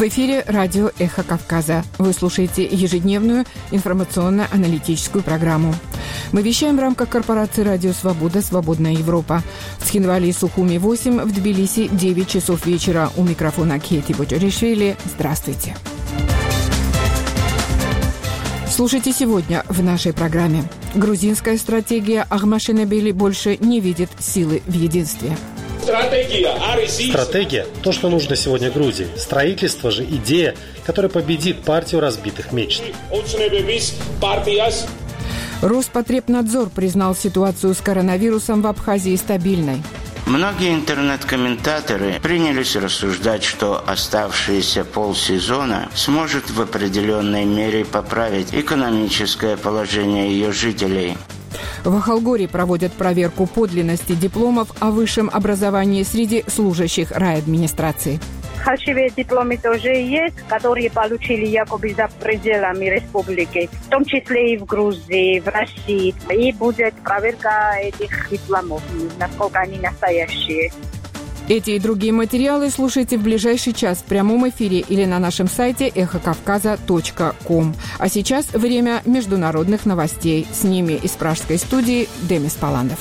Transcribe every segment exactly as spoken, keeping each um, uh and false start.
В эфире радио «Эхо Кавказа». Вы слушаете ежедневную информационно-аналитическую программу. Мы вещаем в рамках корпорации «Радио Свобода. Свободная Европа». В Цхинвале и Сухуми восемь, в Тбилиси девять часов вечера. У микрофона Кети Бочаришвили. Здравствуйте. Слушайте сегодня в нашей программе. Грузинская стратегия Ахмашенебели больше не видит силы в единстве. Стратегия – то, что нужно сегодня Грузии. Строительство же – идея, которая победит партию разбитых мечт. Роспотребнадзор признал ситуацию с коронавирусом в Абхазии стабильной. Многие интернет-комментаторы принялись рассуждать, что оставшиеся полсезона сможет в определенной мере поправить экономическое положение ее жителей. В Ахалгоре проводят проверку подлинности дипломов о высшем образовании среди служащих райадминистрации. Фальшивые дипломы тоже есть, которые получили якобы за пределами республики, в том числе и в Грузии, в России. И будет проверка этих дипломов, насколько они настоящие. Эти и другие материалы слушайте в ближайший час в прямом эфире или на нашем сайте эхо кавказа точка ком. А сейчас время международных новостей. С ними из пражской студии Демис Паландов.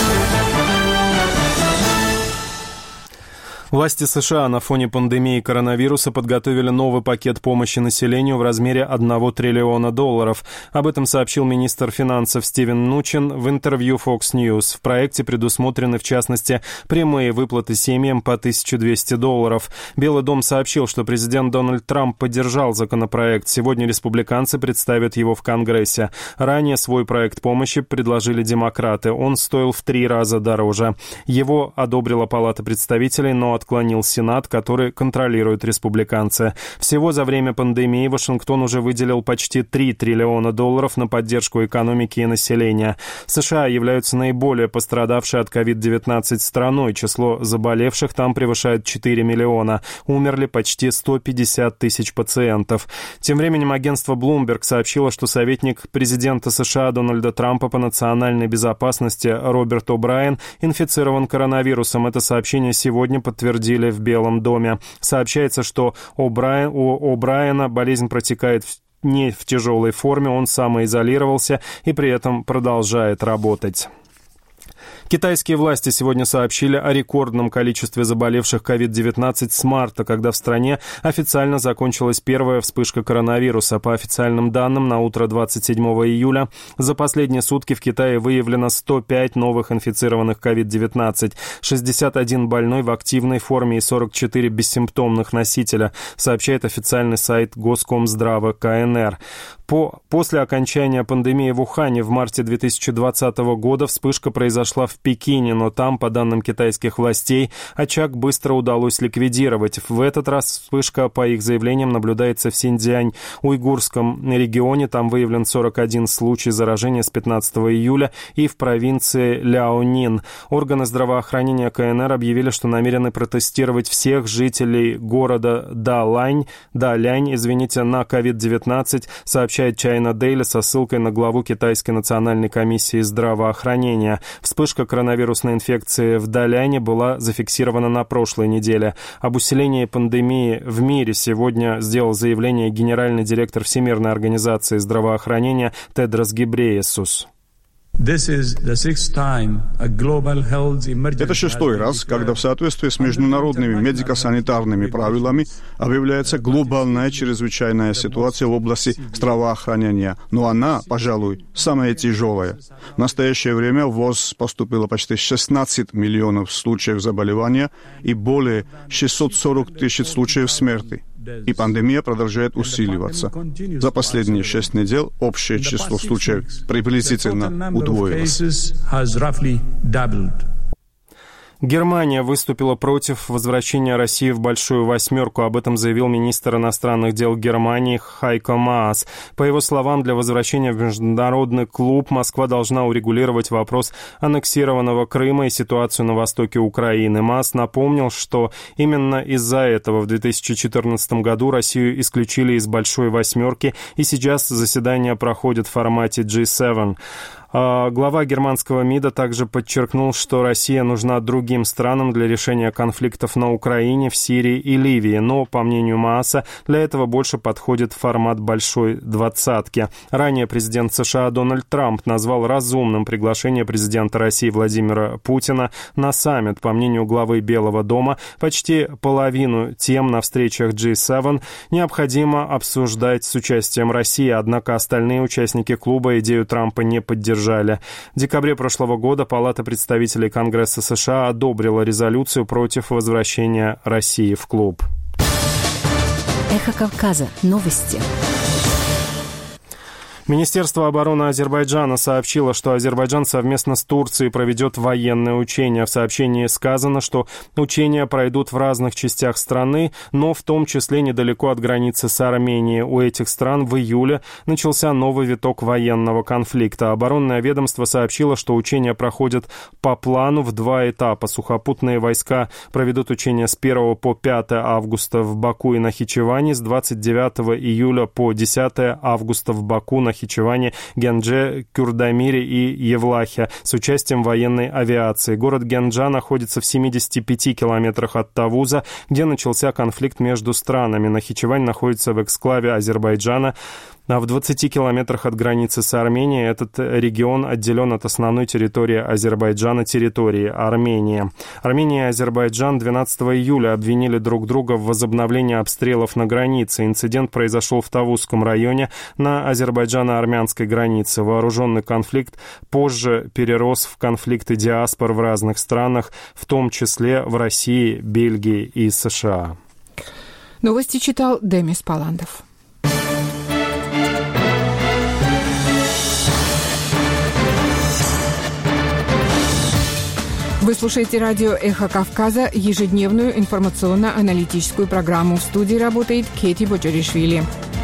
Власти США на фоне пандемии коронавируса подготовили новый пакет помощи населению в размере одного триллиона долларов. Об этом сообщил министр финансов Стивен Нучин в интервью Fox News. В проекте предусмотрены, в частности, прямые выплаты семьям по тысяче двести долларов. Белый дом сообщил, что президент Дональд Трамп поддержал законопроект. Сегодня республиканцы представят его в Конгрессе. Ранее свой проект помощи предложили демократы. Он стоил в три раза дороже. Его одобрила Палата представителей, но отклонил Сенат, который контролируют республиканцы. Всего за время пандемии Вашингтон уже выделил почти три триллиона долларов на поддержку экономики и населения. США являются наиболее пострадавшей от ковид девятнадцать страной. Число заболевших там превышает четыре миллиона. Умерли почти сто пятьдесят тысяч пациентов. Тем временем агентство Bloomberg сообщило, что советник президента США Дональда Трампа по национальной безопасности Роберт О'Брайен инфицирован коронавирусом. Это сообщение сегодня подтвердилось в Белом доме. Сообщается, что у О'Брайена болезнь протекает не в тяжелой форме, он самоизолировался и при этом продолжает работать. Китайские власти сегодня сообщили о рекордном количестве заболевших ковид девятнадцать с марта, когда в стране официально закончилась первая вспышка коронавируса. По официальным данным, на утро двадцать седьмого июля за последние сутки в Китае выявлено сто пять новых инфицированных ковид девятнадцать, шестьдесят один больной в активной форме и сорок четыре бессимптомных носителя, сообщает официальный сайт Госкомздрава ка эн эр. По, после окончания пандемии в Ухане в марте две тысячи двадцатого года вспышка произошла в Пекине, но там, по данным китайских властей, очаг быстро удалось ликвидировать. В этот раз вспышка, по их заявлениям, наблюдается в Синьцзянь-Уйгурском регионе. Там выявлен сорок один случай заражения с пятнадцатого июля и в провинции Ляонин. Органы здравоохранения ка эн эр объявили, что намерены протестировать всех жителей города Далань, Далянь, извините, на ковид девятнадцать, сообщает China Daily со ссылкой на главу Китайской национальной комиссии здравоохранения. Вспышка коронавирусной инфекции в Даляне была зафиксирована на прошлой неделе. Об усилении пандемии в мире сегодня сделал заявление генеральный директор Всемирной организации здравоохранения Тедрос Гебрейесус. Это шестой раз, когда в соответствии с международными медико-санитарными правилами объявляется глобальная чрезвычайная ситуация в области здравоохранения. Но она, пожалуй, самая тяжелая. В настоящее время в ВОЗ поступило почти шестнадцать миллионов случаев заболевания и более шестьсот сорок тысяч случаев смерти. И пандемия продолжает усиливаться. За последние шесть недель общее число случаев приблизительно удвоилось. Германия выступила против возвращения России в Большую Восьмерку. Об этом заявил министр иностранных дел Германии Хайко Маас. По его словам, для возвращения в международный клуб Москва должна урегулировать вопрос аннексированного Крыма и ситуацию на востоке Украины. Маас напомнил, что именно из-за этого в две тысячи четырнадцатом году Россию исключили из Большой Восьмерки, и сейчас заседания проходят в формате джи семь. Глава германского МИДа также подчеркнул, что Россия нужна другим странам для решения конфликтов на Украине, в Сирии и Ливии, но, по мнению Мааса, для этого больше подходит формат большой двадцатки. Ранее президент США Дональд Трамп назвал разумным приглашение президента России Владимира Путина на саммит. По мнению главы Белого дома, почти половину тем на встречах джи семь необходимо обсуждать с участием России, однако остальные участники клуба идею Трампа не поддержали. В декабре прошлого года Палата представителей Конгресса США одобрила резолюцию против возвращения России в клуб. Эхо Кавказа. Новости. Министерство обороны Азербайджана сообщило, что Азербайджан совместно с Турцией проведет военные учения. В сообщении сказано, что учения пройдут в разных частях страны, но в том числе недалеко от границы с Арменией. У этих стран в июле начался новый виток военного конфликта. Оборонное ведомство сообщило, что учения проходят по плану в два этапа. Сухопутные войска проведут учения с первого по пятое августа в Баку и Нахичевани, с двадцать девятого июля по десятое августа в Баку, Нахичевани, Генже, Кюрдамире и Евлахе с участием военной авиации. Город Генджа находится в семидесяти пяти километрах от Тавуза, где начался конфликт между странами. Нахичевань находится в эксклаве Азербайджана, а в двадцати километрах от границы с Арменией этот регион отделен от основной территории Азербайджана, территории Армении. Армения и Азербайджан двенадцатого июля обвинили друг друга в возобновлении обстрелов на границе. Инцидент произошел в Тавузском районе на азербайджано-армянской границе. Вооруженный конфликт позже перерос в конфликты диаспор в разных странах, в том числе в России, Бельгии и США. Новости читал Демис Паландов. Вы слушаете радио «Эхо Кавказа», ежедневную информационно-аналитическую программу. В студии работает Кети Боджоришвили.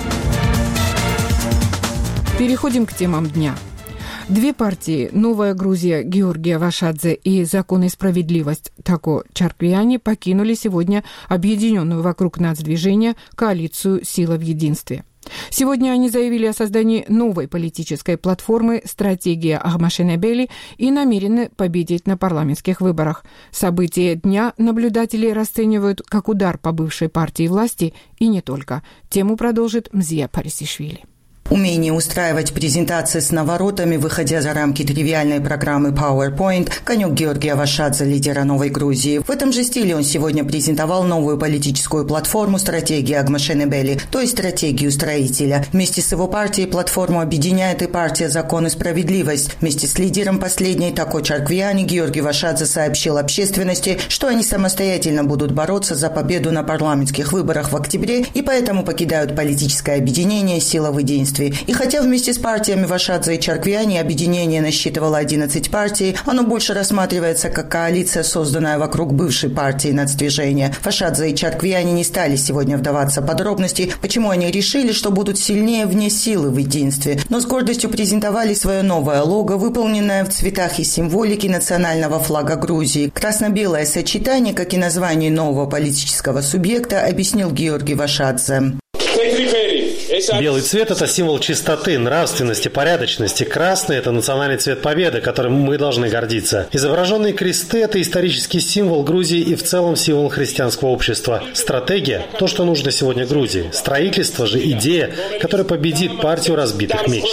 Переходим к темам дня. Две партии «Новая Грузия» Георгия Вашадзе и «Закон и справедливость» Тако Чарквиани покинули сегодня объединенную вокруг нацдвижения коалицию «Сила в единстве». Сегодня они заявили о создании новой политической платформы «Стратегия Агмашенебели» и намерены победить на парламентских выборах. События дня наблюдатели расценивают как удар по бывшей партии власти и не только. Тему продолжит Мзия Парисишвили. Умение устраивать презентации с наворотами, выходя за рамки тривиальной программы PowerPoint, конек Георгия Вашадзе, лидера Новой Грузии. В этом же стиле он сегодня презентовал новую политическую платформу «Стратегия Агмашенебели», то есть стратегию строителя. Вместе с его партией платформу объединяет и партия «Закон и справедливость». Вместе с лидером последней Тако Чарквиани Георгий Вашадзе сообщил общественности, что они самостоятельно будут бороться за победу на парламентских выборах в октябре и поэтому покидают политическое объединение «Сила в единстве». И хотя вместе с партиями Вашадзе и Чарквиани объединение насчитывало одиннадцать партий, оно больше рассматривается как коалиция, созданная вокруг бывшей партии нацдвижения. Вашадзе и Чарквиани не стали сегодня вдаваться в подробности, почему они решили, что будут сильнее вне силы в единстве, но с гордостью презентовали свое новое лого, выполненное в цветах и символике национального флага Грузии. Красно-белое сочетание, как и название нового политического субъекта, объяснил Георгий Вашадзе. Белый цвет – это символ чистоты, нравственности, порядочности. Красный – это национальный цвет победы, которым мы должны гордиться. Изображенные кресты – это исторический символ Грузии и в целом символ христианского общества. Стратегия – то, что нужно сегодня Грузии. Строительство же – идея, которая победит партию разбитых мечт.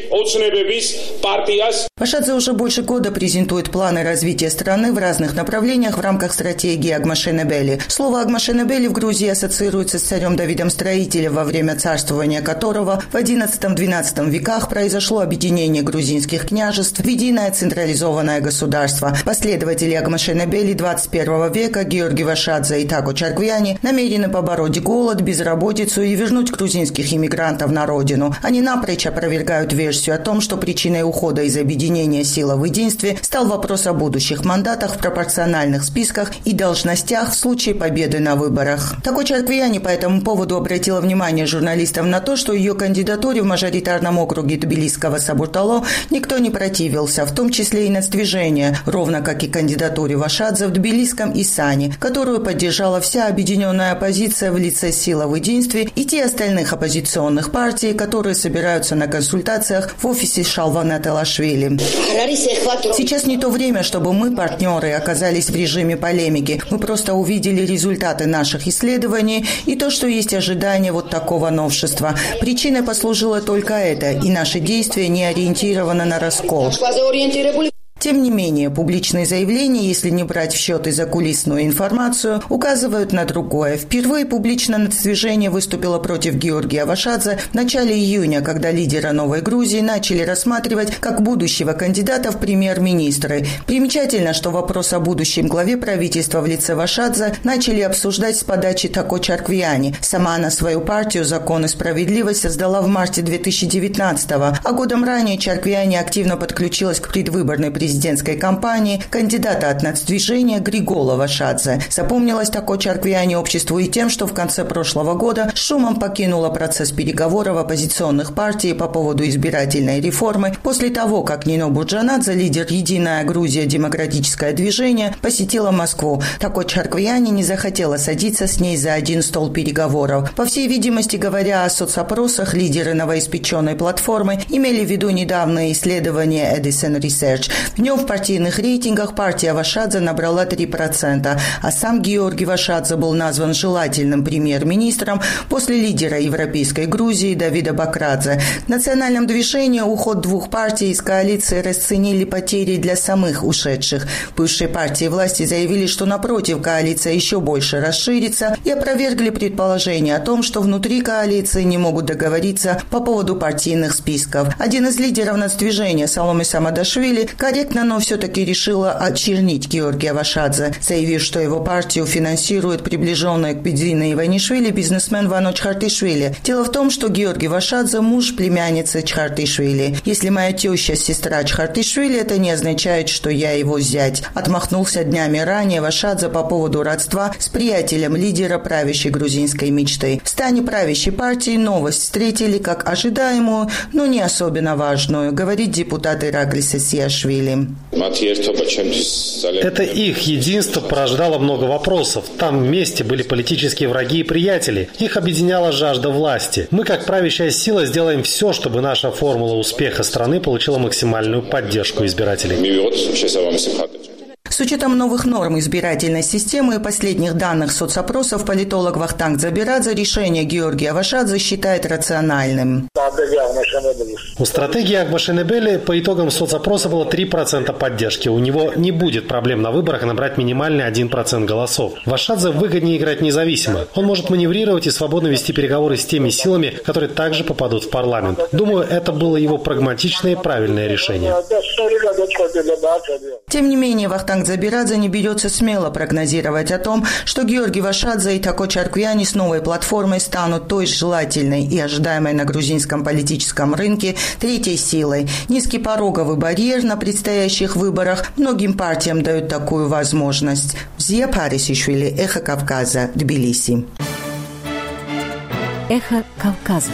Вашадзе уже больше года презентует планы развития страны в разных направлениях в рамках стратегии Агмашенебели. Слово Агмашенебели в Грузии ассоциируется с царем Давидом Строителем, во время царствования которого в одиннадцатом-двенадцатом веках произошло объединение грузинских княжеств в единое централизованное государство. Последователи Агмашенебели двадцать первого века Георгий Вашадзе и Тако Чарквиани намерены побороть голод, безработицу и вернуть грузинских иммигрантов на родину. Они напрочь опровергают версию о том, что причиной ухода из объединения «Сила в единстве» стал вопрос о будущих мандатах в пропорциональных списках и должностях в случае победы на выборах. Тако Чарквиани по этому поводу обратила внимание журналистов на на то, что ее кандидатуре в мажоритарном округе Тбилисского Сабуртало никто не противился, в том числе и нацдвижение, ровно как и кандидатуре Вашадзе в Тбилисском Исане, которую поддержала вся объединенная оппозиция в лице «Сила в единстве» и те остальных оппозиционных партий, которые собираются на консультациях в офисе Шалвана Телашвили. Сейчас не то время, чтобы мы, партнеры, оказались в режиме полемики. Мы просто увидели результаты наших исследований и то, что есть ожидание вот такого новшества. Причиной послужило только это, и наши действия не ориентированы на раскол. Тем не менее, публичные заявления, если не брать в счет и закулисную информацию, указывают на другое. Впервые публично нацдвижение выступило против Георгия Вашадзе в начале июня, когда лидера Новой Грузии начали рассматривать как будущего кандидата в премьер-министры. Примечательно, что вопрос о будущем главе правительства в лице Вашадзе начали обсуждать с подачи Тако Чарквиани. Сама она свою партию «Закон и справедливость» создала в марте две тысячи девятнадцатого, а годом ранее Чарквиани активно подключилась к предвыборной президентской президентской кампании кандидата от нацдвижения Григола Вашадзе. Запомнилось Тако Чарквиани обществу и тем, что в конце прошлого года шумом покинула процесс переговоров оппозиционных партий по поводу избирательной реформы после того, как Нино Бурджанадзе, лидер «Единая Грузия. Демократическое движение», посетила Москву. Тако Чарквиани не захотела садиться с ней за один стол переговоров. По всей видимости, говоря о соцопросах, лидеры новоиспеченной платформы имели в виду недавнее исследование Edison Research. В нем в партийных рейтингах партия Вашадзе набрала три процента, а сам Георгий Вашадзе был назван желательным премьер-министром после лидера Европейской Грузии Давида Бакрадзе. В национальном движении уход двух партий из коалиции расценили потери для самых ушедших. Бывшие партии власти заявили, что напротив, коалиция еще больше расширится, и опровергли предположение о том, что внутри коалиции не могут договориться по поводу партийных списков. Один из лидеров нацдвижения Саломе Самадашвили корректно, но все-таки решила очернить Георгия Вашадзе, заявив, что его партию финансирует приближенный к Бедзине Иванишвили бизнесмен Вано Чхартишвили. Дело в том, что Георгий Вашадзе – муж племянницы Чхартишвили. Если моя теща – сестра Чхартишвили, это не означает, что я его зять. Отмахнулся днями ранее Вашадзе по поводу родства с приятелем лидера правящей грузинской мечты. В стане правящей партии новость встретили как ожидаемую, но не особенно важную, говорит депутат Ираклис Сиашвили. Это их единство порождало много вопросов. Там вместе были политические враги и приятели. Их объединяла жажда власти. Мы, как правящая сила, сделаем все, чтобы наша формула успеха страны получила максимальную поддержку избирателей. С учетом новых норм избирательной системы и последних данных соцопросов, политолог Вахтанг Дзабирадзе решение Георгия Вашадзе считает рациональным. У стратегии Агбашенебели по итогам соцопроса было три процента поддержки. У него не будет проблем на выборах набрать минимальный один процент голосов. Вашадзе выгоднее играть независимо. Он может маневрировать и свободно вести переговоры с теми силами, которые также попадут в парламент. Думаю, это было его прагматичное и правильное решение. Тем не менее, Вахтанг Дзабирадзе не берется смело прогнозировать о том, что Георгий Вашадзе и Тако Чарквиани с новой платформой станут той желательной и ожидаемой на грузинском политическом рынке третьей силой. Низкий пороговый барьер на предстоящих выборах многим партиям дают такую возможность. Зия Парисишвили, Эхо Кавказа, Тбилиси. Эхо Кавказа.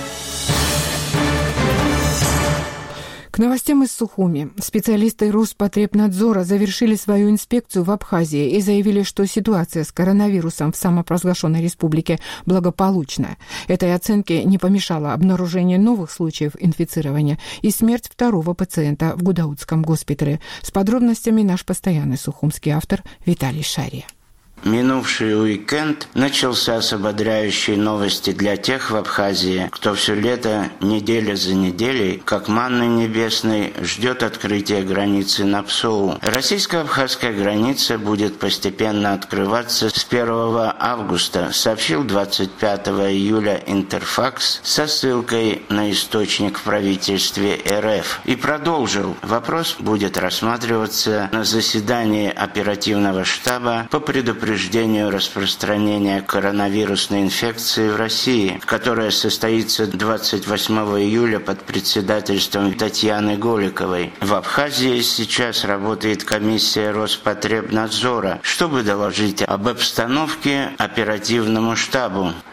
К новостям из Сухуми. Специалисты Роспотребнадзора завершили свою инспекцию в Абхазии и заявили, что ситуация с коронавирусом в самопровозглашенной республике благополучная. Этой оценке не помешало обнаружение новых случаев инфицирования и смерть второго пациента в Гудаутском госпитале. С подробностями наш постоянный сухумский автор Виталий Шария. Минувший уикенд начался с ободряющей новости для тех в Абхазии, кто все лето, неделя за неделей, как манны небесной, ждет открытия границы на Псоу. Российско-абхазская граница будет постепенно открываться с первого августа, сообщил двадцать пятого июля Интерфакс со ссылкой на источник в правительстве РФ. И продолжил. Вопрос будет рассматриваться на заседании оперативного штаба по предупреждению распространения коронавирусной инфекции в России, которая состоится двадцать восьмого июля под председательством Татьяны Голиковой. В Абхазии сейчас работает комиссия Роспотребнадзора, чтобы доложить об обстановке оперативному штабу.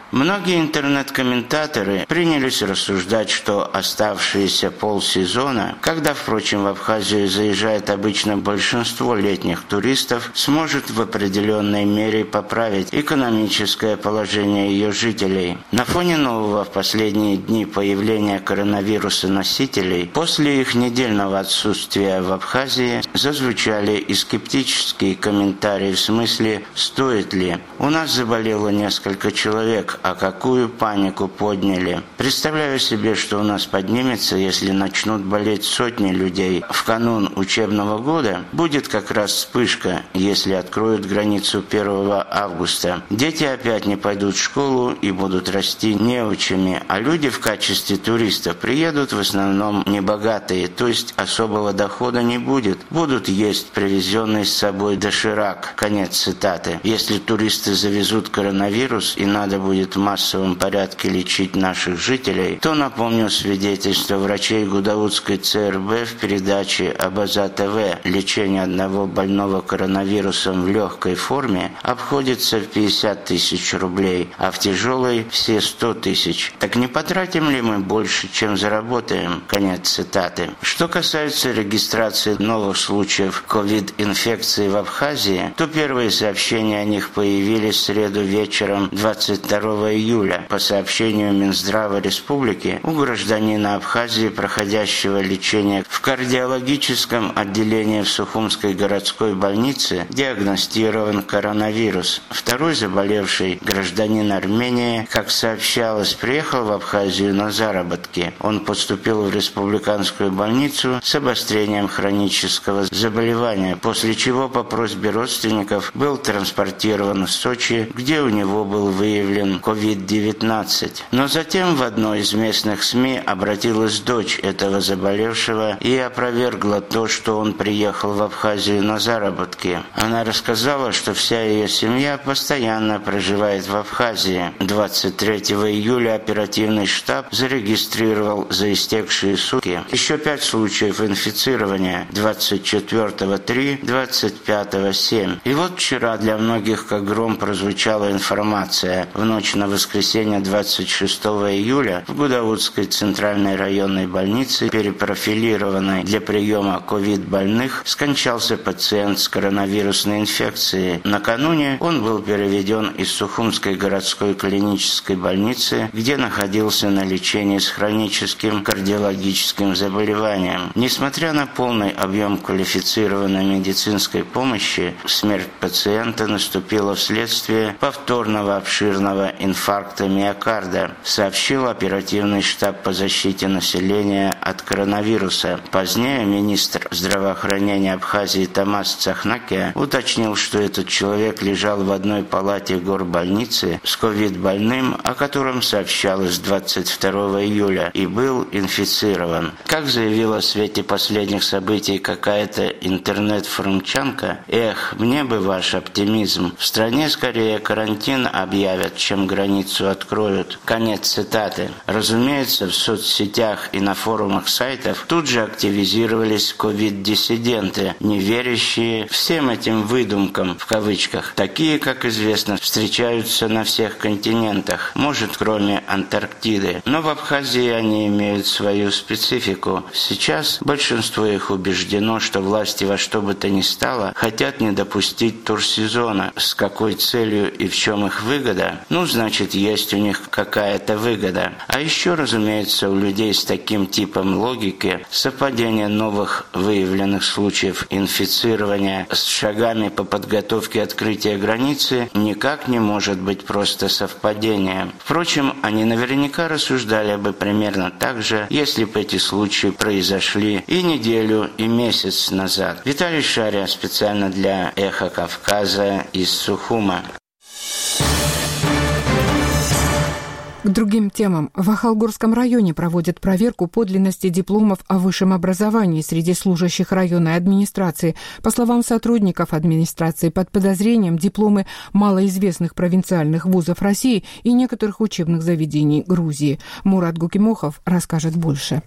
Многие интернет-комментаторы принялись рассуждать, что оставшиеся полсезона, когда, впрочем, в Абхазию заезжает обычно большинство летних туристов, сможет в определенной мере поправить экономическое положение ее жителей. На фоне нового в последние дни появления коронавируса носителей, после их недельного отсутствия в Абхазии, зазвучали и скептические комментарии в смысле «стоит ли?». У нас заболело несколько человек, а какую панику подняли. Представляю себе, что у нас поднимется, если начнут болеть сотни людей. В канун учебного года будет как раз вспышка, если откроют границу первого августа. Дети опять не пойдут в школу и будут расти неучами, а люди в качестве туристов приедут в основном небогатые, то есть особого дохода не будет. Будут есть привезенный с собой доширак. Конец цитаты. Если туристы завезут коронавирус и надо будет в массовом порядке лечить наших жителей, то напомню свидетельство врачей Гудаутской ЦРБ в передаче Абаза ТВ. Лечение одного больного коронавирусом в легкой форме обходится в пятьдесят тысяч рублей, а в тяжелой все сто тысяч. Так не потратим ли мы больше, чем заработаем? Конец цитаты. Что касается регистрации новых случаев ковид-инфекции в Абхазии, то первые сообщения о них появились в среду вечером двадцать второго июля. По сообщению Минздрава Республики, у гражданина Абхазии, проходящего лечение в кардиологическом отделении в Сухумской городской больнице, диагностирован коронавирус. Второй заболевший, гражданин Армении, как сообщалось, приехал в Абхазию на заработки. Он поступил в республиканскую больницу с обострением хронического заболевания, после чего по просьбе родственников был транспортирован в Сочи, где у него был выявлен ковид девятнадцать. Но затем в одной из местных СМИ обратилась дочь этого заболевшего и опровергла то, что он приехал в Абхазию на заработки. Она рассказала, что вся ее семья постоянно проживает в Абхазии. двадцать третьего июля оперативный штаб зарегистрировал за истекшие сутки еще пять случаев инфицирования, двадцать четвёртого три, двадцать пятого семь. И вот вчера для многих как гром прозвучала информация. В ночь на воскресенье двадцать шестого июля в Гудаутской центральной районной больнице, перепрофилированной для приема ковид-больных, скончался пациент с коронавирусной инфекцией. Накануне он был переведен из Сухумской городской клинической больницы, где находился на лечении с хроническим кардиологическим заболеванием. Несмотря на полный объем квалифицированной медицинской помощи, смерть пациента наступила вследствие повторного обширного инфаркта миокарда, сообщил оперативный штаб по защите населения от коронавируса. Позднее министр здравоохранения Абхазии Тамас Цахнакия уточнил, что этот человек лежал в одной палате горбольницы с ковид-больным, о котором сообщалось двадцать второго июля, и был инфицирован. Как заявила в свете последних событий какая-то интернет-форумчанка, «Эх, мне бы ваш оптимизм. В стране скорее карантин объявят, чем границу откроют». Конец цитаты. Разумеется, в соцсетях и на форумах сайтов тут же активизировались ковид-диссиденты, не верящие всем этим выдумкам, в кавычках. Такие, как известно, встречаются на всех континентах, может, кроме Антарктиды. Но в Абхазии они имеют свою специфику. Сейчас большинство их убеждено, что власти во что бы то ни стало хотят не допустить турсезона. С какой целью и в чем их выгода? Ну, значит, есть у них какая-то выгода. А еще, разумеется, у людей с таким типом логики совпадение новых выявленных случаев инфицирования с шагами по подготовке открытия границы никак не может быть просто совпадением. Впрочем, они наверняка рассуждали бы примерно так же, если бы эти случаи произошли и неделю, и месяц назад. Виталий Шария специально для «Эхо Кавказа» из Сухума. К другим темам. В Ахалгорском районе проводят проверку подлинности дипломов о высшем образовании среди служащих районной администрации. По словам сотрудников администрации, под подозрением дипломы малоизвестных провинциальных вузов России и некоторых учебных заведений Грузии. Мурат Гукимохов расскажет больше.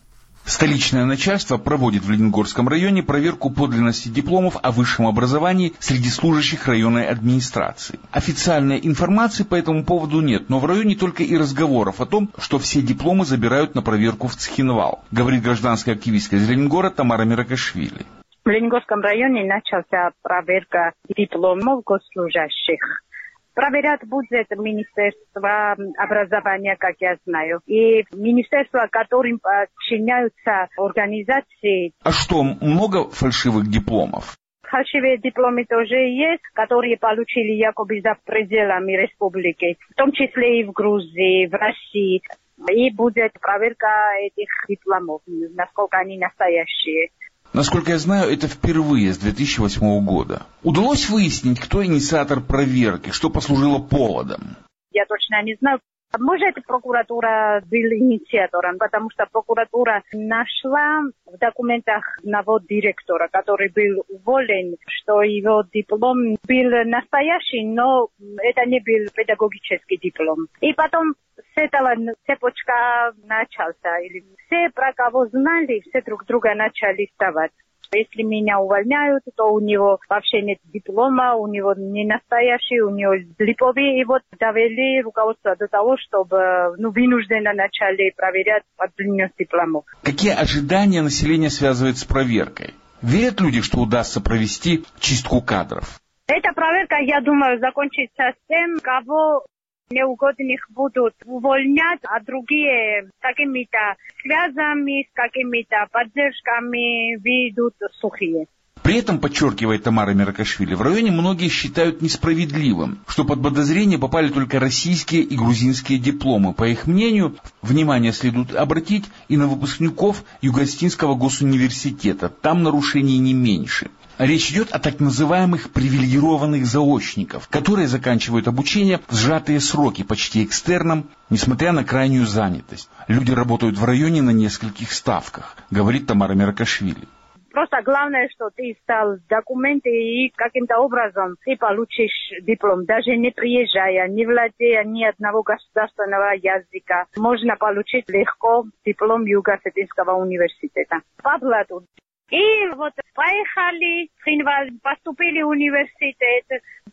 Столичное начальство проводит в Лениногорском районе проверку подлинности дипломов о высшем образовании среди служащих районной администрации. Официальной информации по этому поводу нет, но в районе только и разговоров о том, что все дипломы забирают на проверку в Цхинвал, говорит гражданская активистка из Лениногора Тамара Миракашвили. В Лениногорском районе начался проверка дипломов госслужащих. Проверять будет Министерство образования, как я знаю, и министерство, которым подчиняются организации. А что, много фальшивых дипломов? Фальшивые дипломы тоже есть, которые получили якобы за пределами республики, в том числе и в Грузии, в России. И будет проверка этих дипломов, насколько они настоящие. Насколько я знаю, это впервые с две тысячи восьмого года. Удалось выяснить, кто инициатор проверки, что послужило поводом? Я точно не знаю. Может, прокуратура был инициатором, потому что прокуратура нашла в документах одного директора, который был уволен, что его диплом был настоящий, но это не был педагогический диплом. И потом с этого цепочка начался. Все, про кого знали, все друг друга начали вставать. Если меня увольняют, то у него вообще нет диплома, у него не настоящий, у него липовый. И вот довели руководство до того, чтобы ну, вынужденно начали проверять подлинность дипломов. Какие ожидания населения связывают с проверкой? Верят люди, что удастся провести чистку кадров? Эта проверка, я думаю, закончится с тем, кого неугодных будут увольнять, а другие с какими-то связями, с какими-то поддержками выйдут сухие. При этом, подчеркивает Тамара Миракашвили, в районе многие считают несправедливым, что под подозрение попали только российские и грузинские дипломы. По их мнению, внимание следует обратить и на выпускников Юго-Остинского госуниверситета. Там нарушений не меньше. Речь идет о так называемых привилегированных заочников, которые заканчивают обучение в сжатые сроки, почти экстерном, несмотря на крайнюю занятость. Люди работают в районе на нескольких ставках, говорит Тамара Миракашвили. Просто главное, что ты сдал документы и каким-то образом ты получишь диплом, даже не приезжая, не владея ни одного государственного языка. Можно получить легко диплом Юго-Осетинского университета. По блату. И вот поехали, поступили в университет,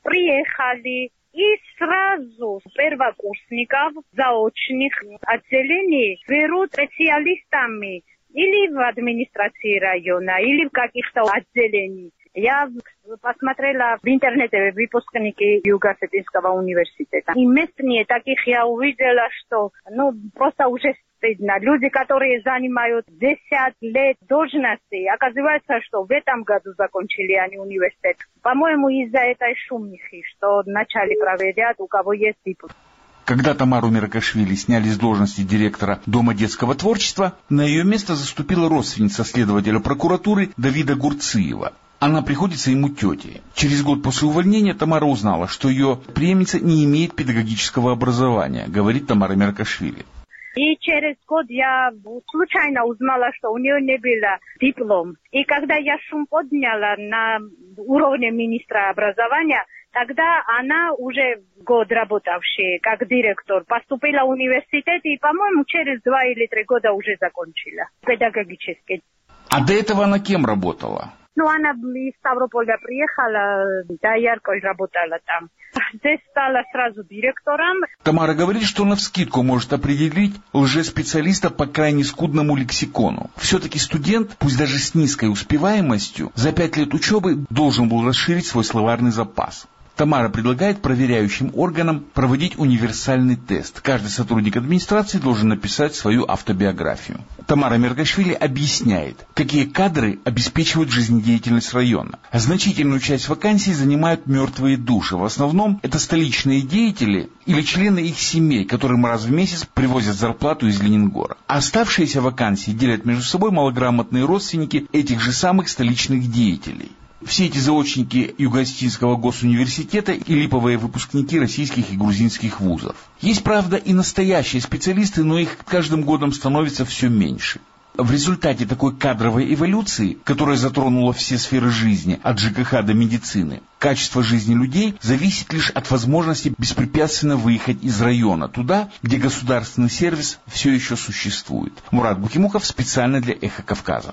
приехали, и сразу первокурсников заочных отделений берут специалистами или в администрации района, или в каких-то отделениях. Я посмотрела в интернете выпускники Юго-Осетинского университета. И местные таких я увидела, что ну просто уже стыдно. Люди, которые занимают десять лет должности, оказывается, что в этом году закончили они университет. По-моему, из-за этой шумихи, что начали проверять, у кого есть диплом. Когда Тамару Миракашвили сняли с должности директора Дома детского творчества, на ее место заступила родственница следователя прокуратуры Давида Гурциева. Она приходится ему тетей. Через год после увольнения Тамара узнала, что ее преемница не имеет педагогического образования, говорит Тамара Миракашвили. И через год я случайно узнала, что у нее не было диплом. И когда я шум подняла на уровне министра образования, тогда она уже год работавшая как директор, поступила в университет и, по-моему, через два или три года уже закончила педагогически. А до этого она кем работала? Ну, она из Ставрополя приехала, да, ярко работала там. Здесь стала сразу директором. Тамара говорит, что навскидку может определить лжеспециалиста по крайне скудному лексикону. Все-таки студент, пусть даже с низкой успеваемостью, за пять лет учебы должен был расширить свой словарный запас. Тамара предлагает проверяющим органам проводить универсальный тест. Каждый сотрудник администрации должен написать свою автобиографию. Тамара Миракашвили объясняет, какие кадры обеспечивают жизнедеятельность района. Значительную часть вакансий занимают мертвые души. В основном это столичные деятели или члены их семей, которым раз в месяц привозят зарплату из Ленингора. А оставшиеся вакансии делят между собой малограмотные родственники этих же самых столичных деятелей. Все эти заочники Юго-Осетинского госуниверситета и липовые выпускники российских и грузинских вузов. Есть, правда, и настоящие специалисты, но их каждым годом становится все меньше. В результате такой кадровой эволюции, которая затронула все сферы жизни, от ЖКХ до медицины, качество жизни людей зависит лишь от возможности беспрепятственно выехать из района туда, где государственный сервис все еще существует. Мурат Букимуков специально для «Эхо Кавказа».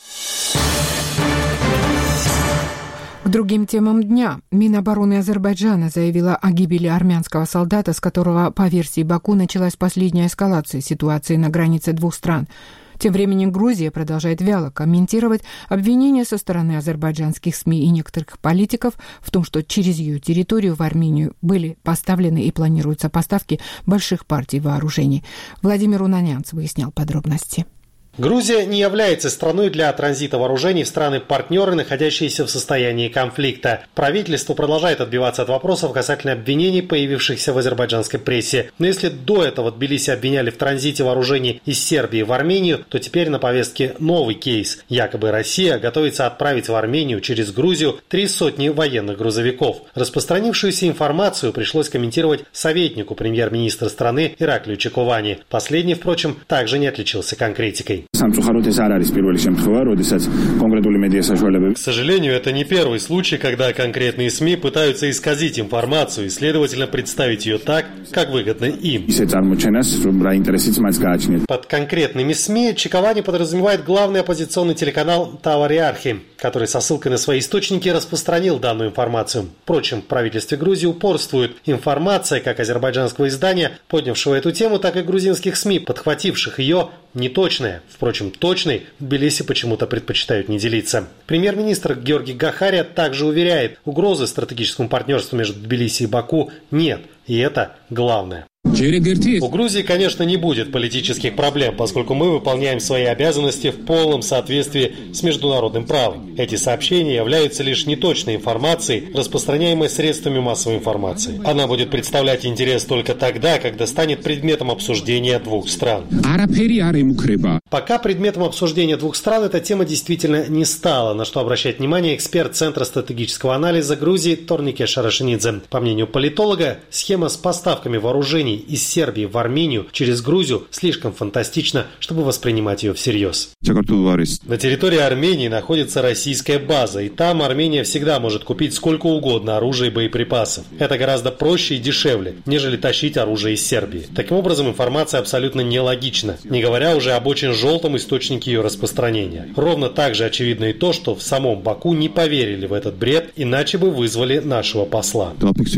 К другим темам дня. Минобороны Азербайджана заявила о гибели армянского солдата, с которого, по версии Баку, началась последняя эскалация ситуации на границе двух стран. Тем временем Грузия продолжает вяло комментировать обвинения со стороны азербайджанских СМИ и некоторых политиков в том, что через ее территорию в Армению были поставлены и планируются поставки больших партий вооружений. Владимир Унанянц выяснял подробности. Грузия не является страной для транзита вооружений в страны-партнеры, находящиеся в состоянии конфликта. Правительство продолжает отбиваться от вопросов касательно обвинений, появившихся в азербайджанской прессе. Но если до этого Тбилиси обвиняли в транзите вооружений из Сербии в Армению, то теперь на повестке новый кейс. Якобы Россия готовится отправить в Армению через Грузию три сотни военных грузовиков. Распространившуюся информацию пришлось комментировать советнику премьер-министра страны Ираклию Чекувани. Последний, впрочем, также не отличился конкретикой. К сожалению, это не первый случай, когда конкретные СМИ пытаются исказить информацию и, следовательно, представить ее так, как выгодно им. Под конкретными СМИ Чекувани подразумевает главный оппозиционный телеканал Тавариархи, который со ссылкой на свои источники распространил данную информацию. Впрочем, в правительстве Грузии упорствует. Информация как азербайджанского издания, поднявшего эту тему, так и грузинских СМИ, подхвативших ее, неточная. Впрочем, точной в Тбилиси почему-то предпочитают не делиться. Премьер-министр Георгий Гахария также уверяет, угрозы стратегическому партнерству между Тбилиси и Баку нет. И это главное. У Грузии, конечно, не будет политических проблем, поскольку мы выполняем свои обязанности в полном соответствии с международным правом. Эти сообщения являются лишь неточной информацией, распространяемой средствами массовой информации. Она будет представлять интерес только тогда, когда станет предметом обсуждения двух стран. Пока предметом обсуждения двух стран эта тема действительно не стала, на что обращает внимание эксперт Центра стратегического анализа Грузии Торнике Шарашинидзе. По мнению политолога, схема с поставками вооружений из Сербии в Армению через Грузию слишком фантастична, чтобы воспринимать ее всерьез. На территории Армении находится российская база, и там Армения всегда может купить сколько угодно оружия и боеприпасов. Это гораздо проще и дешевле, нежели тащить оружие из Сербии. Таким образом, информация абсолютно нелогична, не говоря уже об очень желтом источнике ее распространения. Ровно так же очевидно и то, что в самом Баку не поверили в этот бред, иначе бы вызвали нашего посла.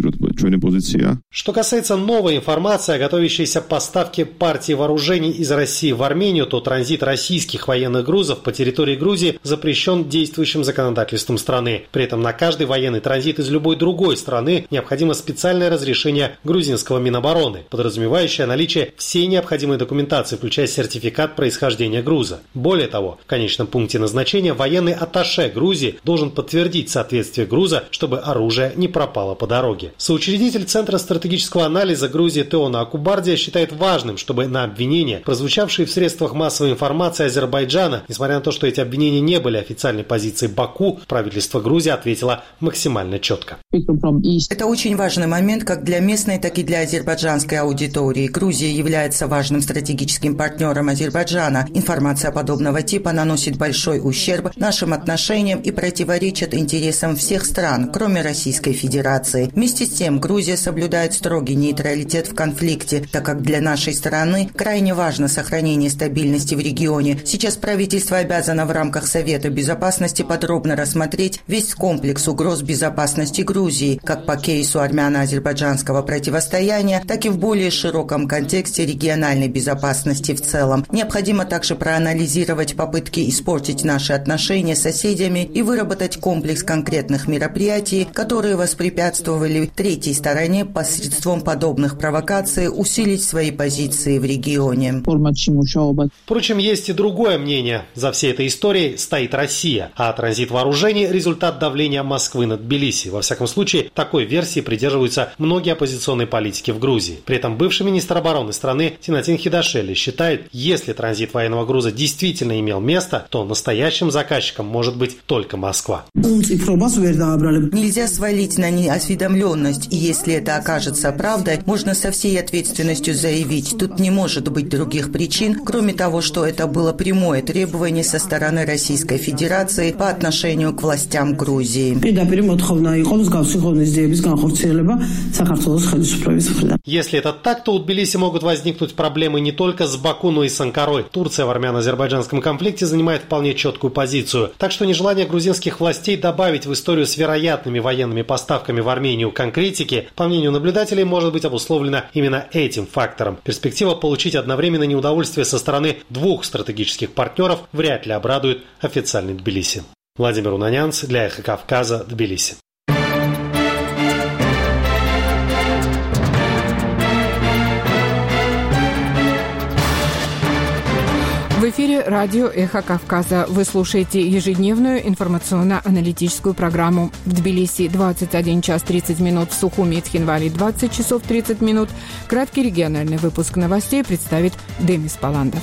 Что касается новой информации о готовящейся поставке партии вооружений из России в Армению, то транзит российских военных грузов по территории Грузии запрещен действующим законодательством страны. При этом на каждый военный транзит из любой другой страны необходимо специальное разрешение грузинского Минобороны, подразумевающее наличие всей необходимой документации, включая сертификат происхождения груза. Более того, в конечном пункте назначения военный атташе Грузии должен подтвердить соответствие груза, чтобы оружие не пропало по дороге. Соучредитель Центра стратегического анализа Грузии Теона Акубардия считает важным, чтобы на обвинения, прозвучавшие в средствах массовой информации Азербайджана, несмотря на то, что эти обвинения не были официальной позицией Баку, правительство Грузии ответило максимально четко. Это очень важный момент как для местной, так и для азербайджанской аудитории. Грузия является важным стратегическим партнером Азербайджана. Информация подобного типа наносит большой ущерб нашим отношениям и противоречит интересам всех стран, кроме Российской Федерации. Вместе с тем, Грузия соблюдает строгий нейтралитет в конфликте, так как для нашей страны крайне важно сохранение стабильности в регионе. Сейчас правительство обязано в рамках Совета Безопасности подробно рассмотреть весь комплекс угроз безопасности Грузии, как по кейсу армяно-азербайджанского противостояния, так и в более широком контексте региональной безопасности в целом. Необходимо также проанализировать попытки испортить наши отношения с соседями и выработать комплекс конкретных мероприятий, которые воспрепятствовали третьей стороне посредством подобных провокаций усилить свои позиции в регионе. Впрочем, есть и другое мнение. За всей этой историей стоит Россия, а транзит вооружений – результат давления Москвы на Тбилиси. Во всяком случае, такой версии придерживаются многие оппозиционные политики в Грузии. При этом бывший министр обороны страны Тинатин Хидашели считает, если транзит военного груза действительно имел место, то настоящим заказчиком может быть только Москва. Нельзя свалить на неосведомленность и если это окажется правдой, можно со всей ответственностью заявить, тут не может быть других причин, кроме того, что это было прямое требование со стороны Российской Федерации по отношению к властям Грузии. Если это так, то у Тбилиси могут возникнуть проблемы не только с Баку, но и с Анкарой. Турция в армяно-азербайджанском конфликте занимает вполне четкую позицию. Так что нежелание грузинских властей добавить в историю с вероятными военными поставками в Армению конкретики, по мнению наблюдателей, может быть обусловлено именно этим фактором. Перспектива получить одновременно неудовольствие со стороны двух стратегических партнеров вряд ли обрадует официальный Тбилиси. Владимир Унанянц для Эхо Кавказа, Тбилиси. В эфире радио «Эхо Кавказа». Вы слушаете ежедневную информационно-аналитическую программу. В Тбилиси двадцать один час тридцать минут, в Сухуми и Тхинвали двадцать часов тридцать минут. Краткий региональный выпуск новостей представит Демис Паландов.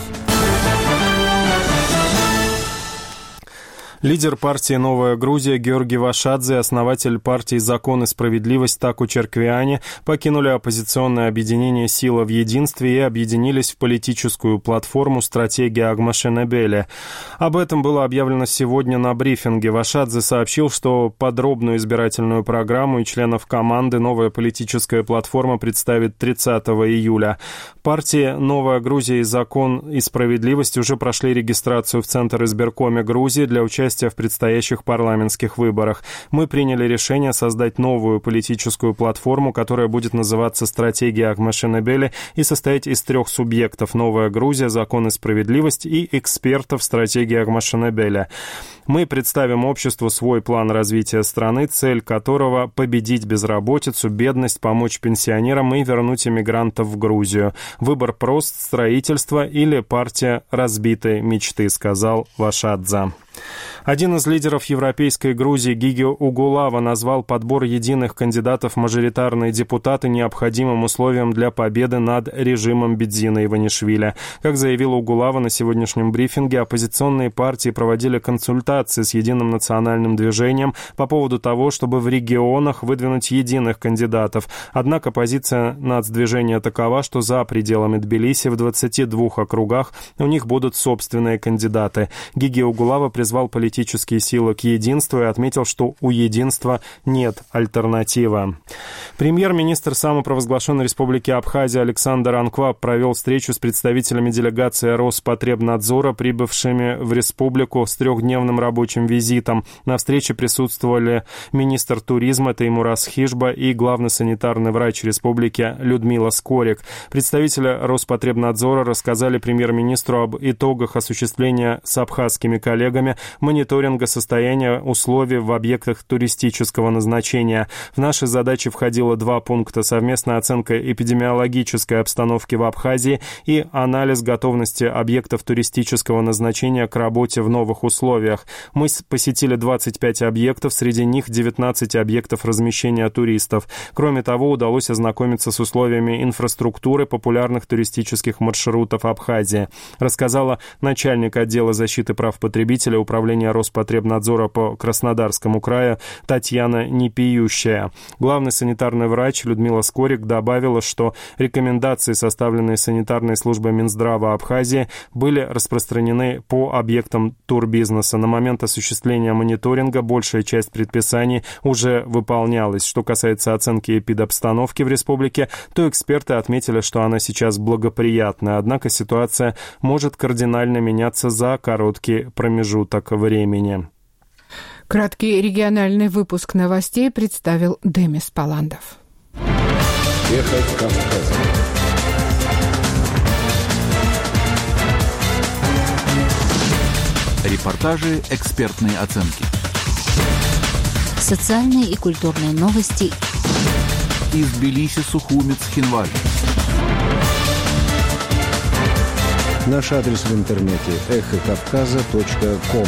Лидер партии «Новая Грузия» Георгий Вашадзе и основатель партии «Закон и справедливость» Таку Черквиани покинули оппозиционное объединение «Сила в единстве» и объединились в политическую платформу «Стратегия Агмашенебели». Об этом было объявлено сегодня на брифинге. Вашадзе сообщил, что подробную избирательную программу и членов команды новая политическая платформа представит тридцатого июля. Партии «Новая Грузия» и «Закон и справедливость» уже прошли регистрацию в Центр избиркоме Грузии для участия в предстоящих парламентских выборах. Мы приняли решение создать новую политическую платформу, которая будет называться «Стратегия Агмашенебели» и состоять из трех субъектов: «Новая Грузия», «Закон и справедливость» и экспертов стратегии Агмашенебели. Мы представим обществу свой план развития страны, цель которого — победить безработицу, бедность, помочь пенсионерам и вернуть иммигрантов в Грузию. Выбор прост: строительство или партия разбитой мечты, сказал Вашадзе. Один из лидеров европейской Грузии, Гигио Угулава, назвал подбор единых кандидатов в мажоритарные депутаты необходимым условием для победы над режимом Бедзина Иванишвили. Как заявил Угулава на сегодняшнем брифинге, оппозиционные партии проводили консультации с Единым национальным движением по поводу того, чтобы в регионах выдвинуть единых кандидатов. Однако позиция нацдвижения такова, что за пределами Тбилиси в двадцати двух округах у них будут собственные кандидаты. Гигио Угулава призвал политические силы к единству и отметил, что у единства нет альтернативы. Премьер-министр самопровозглашенной республики Абхазия Александр Анкваб провел встречу с представителями делегации Роспотребнадзора, прибывшими в республику с трехдневным рабочим визитом. На встрече присутствовали министр туризма Теймураз Хижба и главный санитарный врач республики Людмила Скорик. Представители Роспотребнадзора рассказали премьер-министру об итогах осуществления с абхазскими коллегами мониторинга состояния условий в объектах туристического назначения. В наши задачи входило два пункта: совместная оценка эпидемиологической обстановки в Абхазии и анализ готовности объектов туристического назначения к работе в новых условиях. Мы посетили двадцать пять объектов, среди них девятнадцать объектов размещения туристов. Кроме того, удалось ознакомиться с условиями инфраструктуры популярных туристических маршрутов Абхазии, рассказала начальник отдела защиты прав потребителя Управления Роспотребнадзора по Краснодарскому краю Татьяна Непиющая. Главный санитарный врач Людмила Скорик добавила, что рекомендации, составленные санитарной службой Минздрава Абхазии, были распространены по объектам турбизнеса. На момент осуществления мониторинга большая часть предписаний уже выполнялась. Что касается оценки эпидобстановки в республике, то эксперты отметили, что она сейчас благоприятная, однако ситуация может кардинально меняться за короткий промежуток времени. Краткий региональный выпуск новостей представил Демис Паландов. Эхо Кавказа. Репортажи, экспертные оценки. Социальные и культурные новости. Из Тбилиси, Сухуми, Тхинвали. Наш адрес в интернете эхо кавказа точка ком.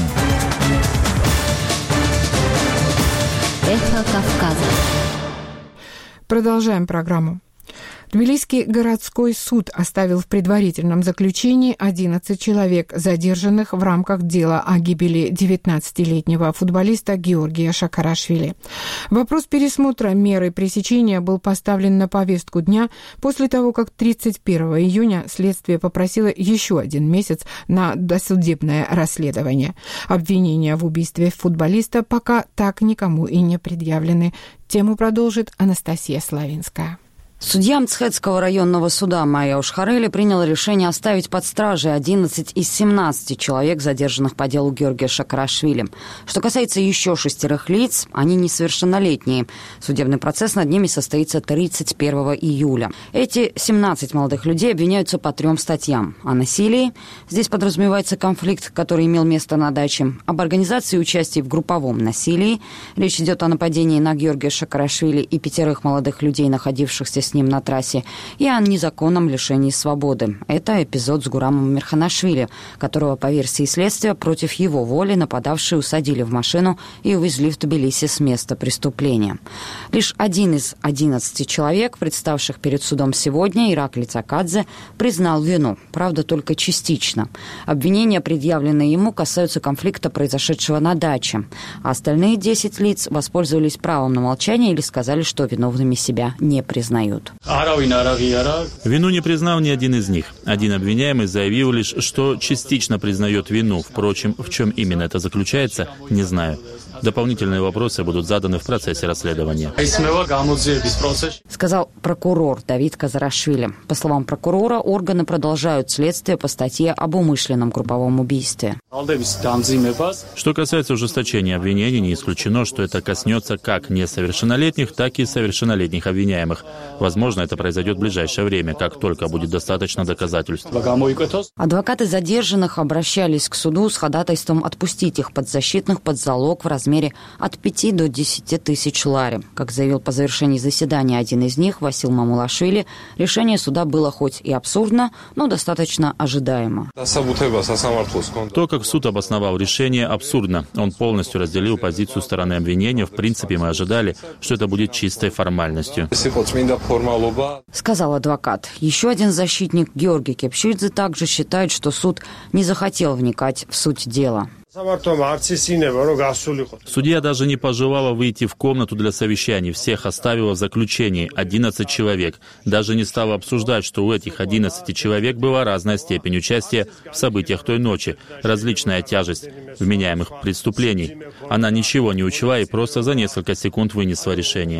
Эхо Кавказа. Продолжаем программу. Тбилисский городской суд оставил в предварительном заключении одиннадцать человек, задержанных в рамках дела о гибели девятнадцатилетнего футболиста Георгия Шакарашвили. Вопрос пересмотра меры пресечения был поставлен на повестку дня после того, как тридцать первого июня следствие попросило еще один месяц на досудебное расследование. Обвинения в убийстве футболиста пока так никому и не предъявлены. Тему продолжит Анастасия Славинская. Судья Мцхедского районного суда Майя Ушхарели приняла решение оставить под стражей одиннадцать из семнадцати человек, задержанных по делу Георгия Шакарашвили. Что касается еще шестерых лиц, они несовершеннолетние. Судебный процесс над ними состоится тридцать первого июля. Эти семнадцать молодых людей обвиняются по трем статьям. О насилии, здесь подразумевается конфликт, который имел место на даче, об организации участия в групповом насилии, речь идет о нападении на Георгия Шакарашвили и пятерых молодых людей, находившихся с ним на трассе, и о незаконном лишении свободы. Это эпизод с Гурамом Мирханашвили, которого, по версии следствия, против его воли нападавшие усадили в машину и увезли в Тбилиси с места преступления. Лишь один из одиннадцати человек, представших перед судом сегодня, Иракли Цакадзе, признал вину, правда, только частично. Обвинения, предъявленные ему, касаются конфликта, произошедшего на даче, а остальные десять лиц воспользовались правом на молчание или сказали, что виновными себя не признают. Вину не признал ни один из них. Один обвиняемый заявил лишь, что частично признает вину. Впрочем, в чем именно это заключается, не знаю. Дополнительные вопросы будут заданы в процессе расследования. Сказал прокурор Давид Казарашвили. По словам прокурора, органы продолжают следствие по статье об умышленном групповом убийстве. Что касается ужесточения обвинений, не исключено, что это коснется как несовершеннолетних, так и совершеннолетних обвиняемых. Возможно, это произойдет в ближайшее время, как только будет достаточно доказательств. Адвокаты задержанных обращались к суду с ходатайством отпустить их подзащитных под залог в размере от пяти до десяти тысяч лари. Как заявил по завершении заседания один из них, Васил Мамулашвили, решение суда было хоть и абсурдно, но достаточно ожидаемо. То, как суд обосновал решение, абсурдно. Он полностью разделил позицию стороны обвинения. В принципе, мы ожидали, что это будет чистой формальностью. Сказал адвокат. Еще один защитник, Георгий Кепшидзе, также считает, что суд не захотел вникать в суть дела. Судья даже не пожелала выйти в комнату для совещаний. Всех оставила в заключении. одиннадцать человек. Даже не стала обсуждать, что у этих одиннадцати человек была разная степень участия в событиях той ночи, различная тяжесть вменяемых преступлений. Она ничего не учла и просто за несколько секунд вынесла решение.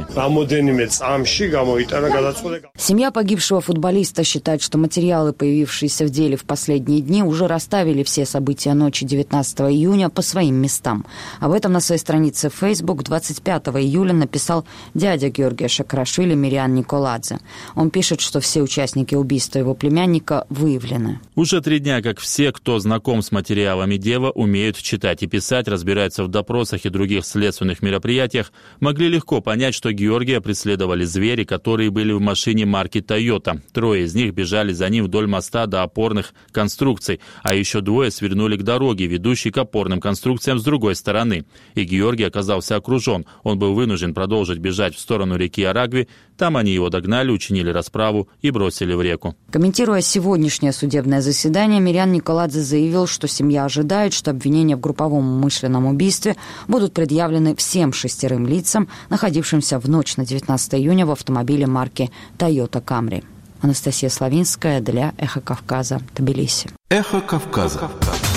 Семья погибшего футболиста считает, что материалы, появившиеся в деле в последние дни, уже расставили все события ночи девятнадцатого июня по своим местам. Об этом на своей странице в Facebook двадцать пятого июля написал дядя Георгия Шакарашвили Мириан Николадзе. Он пишет, что все участники убийства его племянника выявлены. Уже три дня, как все, кто знаком с материалами дела, умеют читать и писать, разбираются в допросах и других следственных мероприятиях, могли легко понять, что Георгия преследовали звери, которые были в машине марки Toyota. Трое из них бежали за ним вдоль моста до опорных конструкций, а еще двое свернули к дороге, ведущей к опорным конструкциям с другой стороны. И Георгий оказался окружен. Он был вынужден продолжить бежать в сторону реки Арагви. Там они его догнали, учинили расправу и бросили в реку. Комментируя сегодняшнее судебное заседание, Мириан Николадзе заявил, что семья ожидает, что обвинения в групповом умышленном убийстве будут предъявлены всем шестерым лицам, находившимся в ночь на девятнадцатое июня в автомобиле марки Toyota Camry. Анастасия Славинская для «Эхо Кавказа», Тбилиси. «Эхо Кавказа».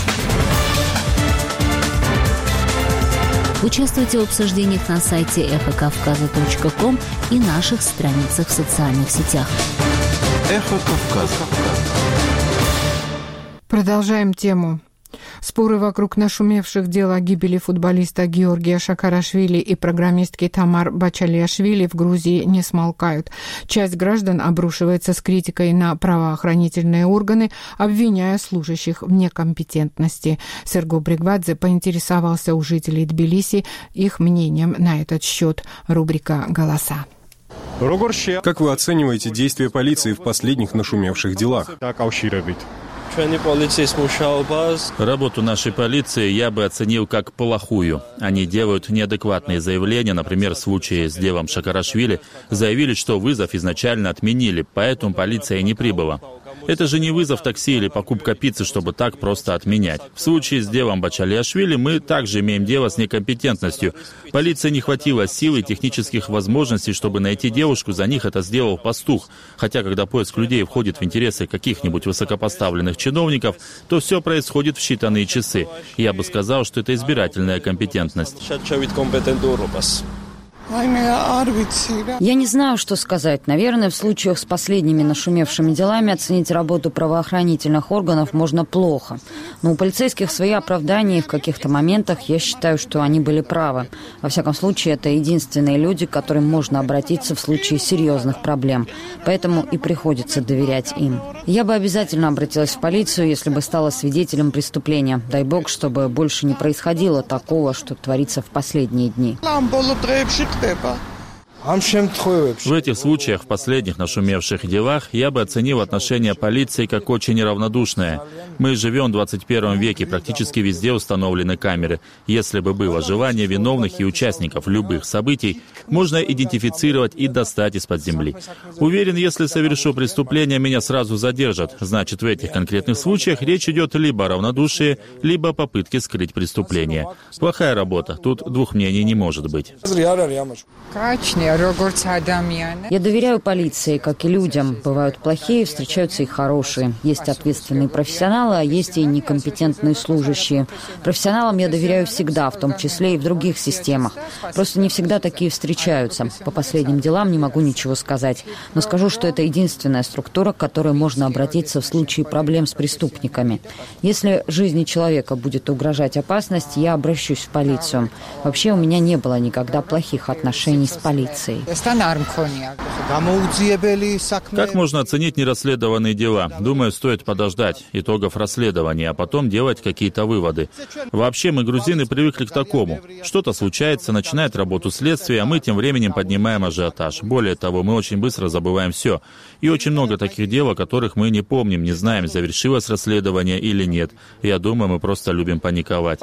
Участвуйте в обсуждениях на сайте эхо кавказа точка ком и наших страницах в социальных сетях. «Эхо Кавказа». Продолжаем тему. Споры вокруг нашумевших дел о гибели футболиста Георгия Шакарашвили и программистки Тамар Бачалиашвили в Грузии не смолкают. Часть граждан обрушивается с критикой на правоохранительные органы, обвиняя служащих в некомпетентности. Серго Бригвадзе поинтересовался у жителей Тбилиси их мнением на этот счет. Рубрика «Голоса». Как вы оцениваете действия полиции в последних нашумевших делах? Работу нашей полиции я бы оценил как плохую. Они делают неадекватные заявления. Например, в случае с делом Шакарашвили заявили, что вызов изначально отменили, поэтому полиция и не прибыла. Это же не вызов такси или покупка пиццы, чтобы так просто отменять. В случае с делом Бачалиашвили мы также имеем дело с некомпетентностью. Полиции не хватило сил и технических возможностей, чтобы найти девушку, за них это сделал пастух. Хотя, когда поиск людей входит в интересы каких-нибудь высокопоставленных чиновников, то все происходит в считанные часы. Я бы сказал, что это избирательная компетентность. Я не знаю, что сказать. Наверное, в случаях с последними нашумевшими делами оценить работу правоохранительных органов можно плохо. Но у полицейских свои оправдания, и в каких-то моментах я считаю, что они были правы. Во всяком случае, это единственные люди, к которым можно обратиться в случае серьезных проблем. Поэтому и приходится доверять им. Я бы обязательно обратилась в полицию, если бы стала свидетелем преступления. Дай бог, чтобы больше не происходило такого, что творится в последние дни. В этих случаях, в последних нашумевших делах, я бы оценил отношение полиции как очень неравнодушное. Мы живем в двадцать первом веке, практически везде установлены камеры. Если бы было желание виновных и участников любых событий, можно идентифицировать и достать из-под земли. Уверен, если совершу преступление, меня сразу задержат. Значит, в этих конкретных случаях речь идет либо о равнодушии, либо о попытке скрыть преступление. Плохая работа. Тут двух мнений не может быть. Я доверяю полиции, как и людям. Бывают плохие, встречаются и хорошие. Есть ответственные профессионалы, а есть и некомпетентные служащие. Профессионалам я доверяю всегда, в том числе и в других системах. Просто не всегда такие встречаются. По последним делам не могу ничего сказать. Но скажу, что это единственная структура, к которой можно обратиться в случае проблем с преступниками. Если жизни человека будет угрожать опасность, я обращусь в полицию. Вообще у меня не было никогда плохих отношений с полицией. Как можно оценить нерасследованные дела? Думаю, стоит подождать итогов расследования, а потом делать какие-то выводы. Вообще мы, грузины, привыкли к такому. Что-то случается, начинает работу следствия, а мы тем временем поднимаем ажиотаж. Более того, мы очень быстро забываем все. И очень много таких дел, о которых мы не помним, не знаем, завершилось расследование или нет. Я думаю, мы просто любим паниковать.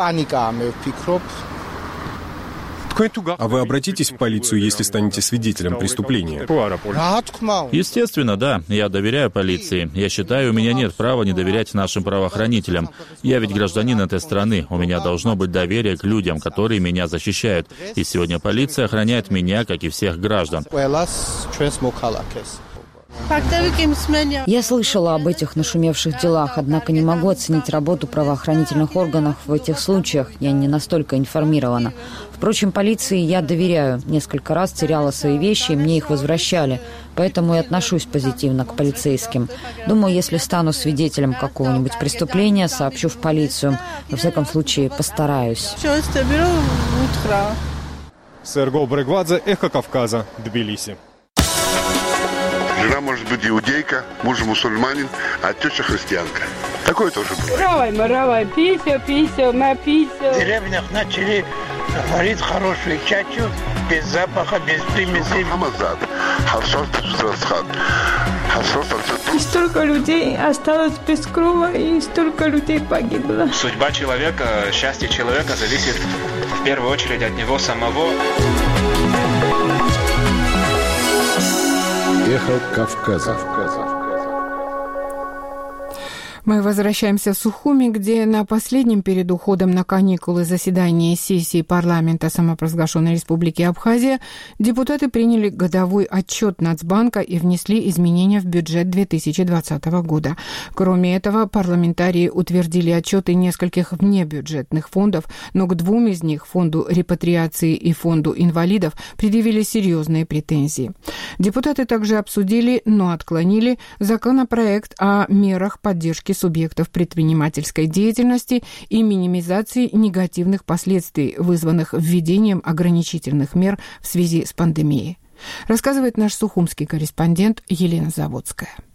А вы обратитесь в полицию, если станете свидетелем преступления? Естественно, да. Я доверяю полиции. Я считаю, у меня нет права не доверять нашим правоохранителям. Я ведь гражданин этой страны. У меня должно быть доверие к людям, которые меня защищают. И сегодня полиция охраняет меня, как и всех граждан. Я слышала об этих нашумевших делах, однако не могу оценить работу правоохранительных органов в этих случаях. Я не настолько информирована. Впрочем, полиции я доверяю. Несколько раз теряла свои вещи, и мне их возвращали. Поэтому и отношусь позитивно к полицейским. Думаю, если стану свидетелем какого-нибудь преступления, сообщу в полицию. Во всяком случае, постараюсь. Серго Брегвадзе, Эхо Кавказа, Тбилиси. Жена может быть иудейка, муж мусульманин, а теща христианка. Такое тоже бывает. Равай, маравай, пися, пися, напися. В деревнях начали варить хорошую чачу, без запаха, без примеси. И столько людей осталось без крова, и столько людей погибло. Судьба человека, счастье человека зависит в первую очередь от него самого. Эхо Кавказа. Мы возвращаемся в Сухуми, где на последнем перед уходом на каникулы заседании сессии парламента самопровозглашенной Республики Абхазия депутаты приняли годовой отчет Нацбанка и внесли изменения в бюджет две тысячи двадцатого года. Кроме этого, парламентарии утвердили отчеты нескольких внебюджетных фондов, но к двум из них, фонду репатриации и фонду инвалидов, предъявили серьезные претензии. Депутаты также обсудили, но отклонили законопроект о мерах поддержки субъектов предпринимательской деятельности и минимизации негативных последствий, вызванных введением ограничительных мер в связи с пандемией. Рассказывает наш сухумский корреспондент Елена Заводская.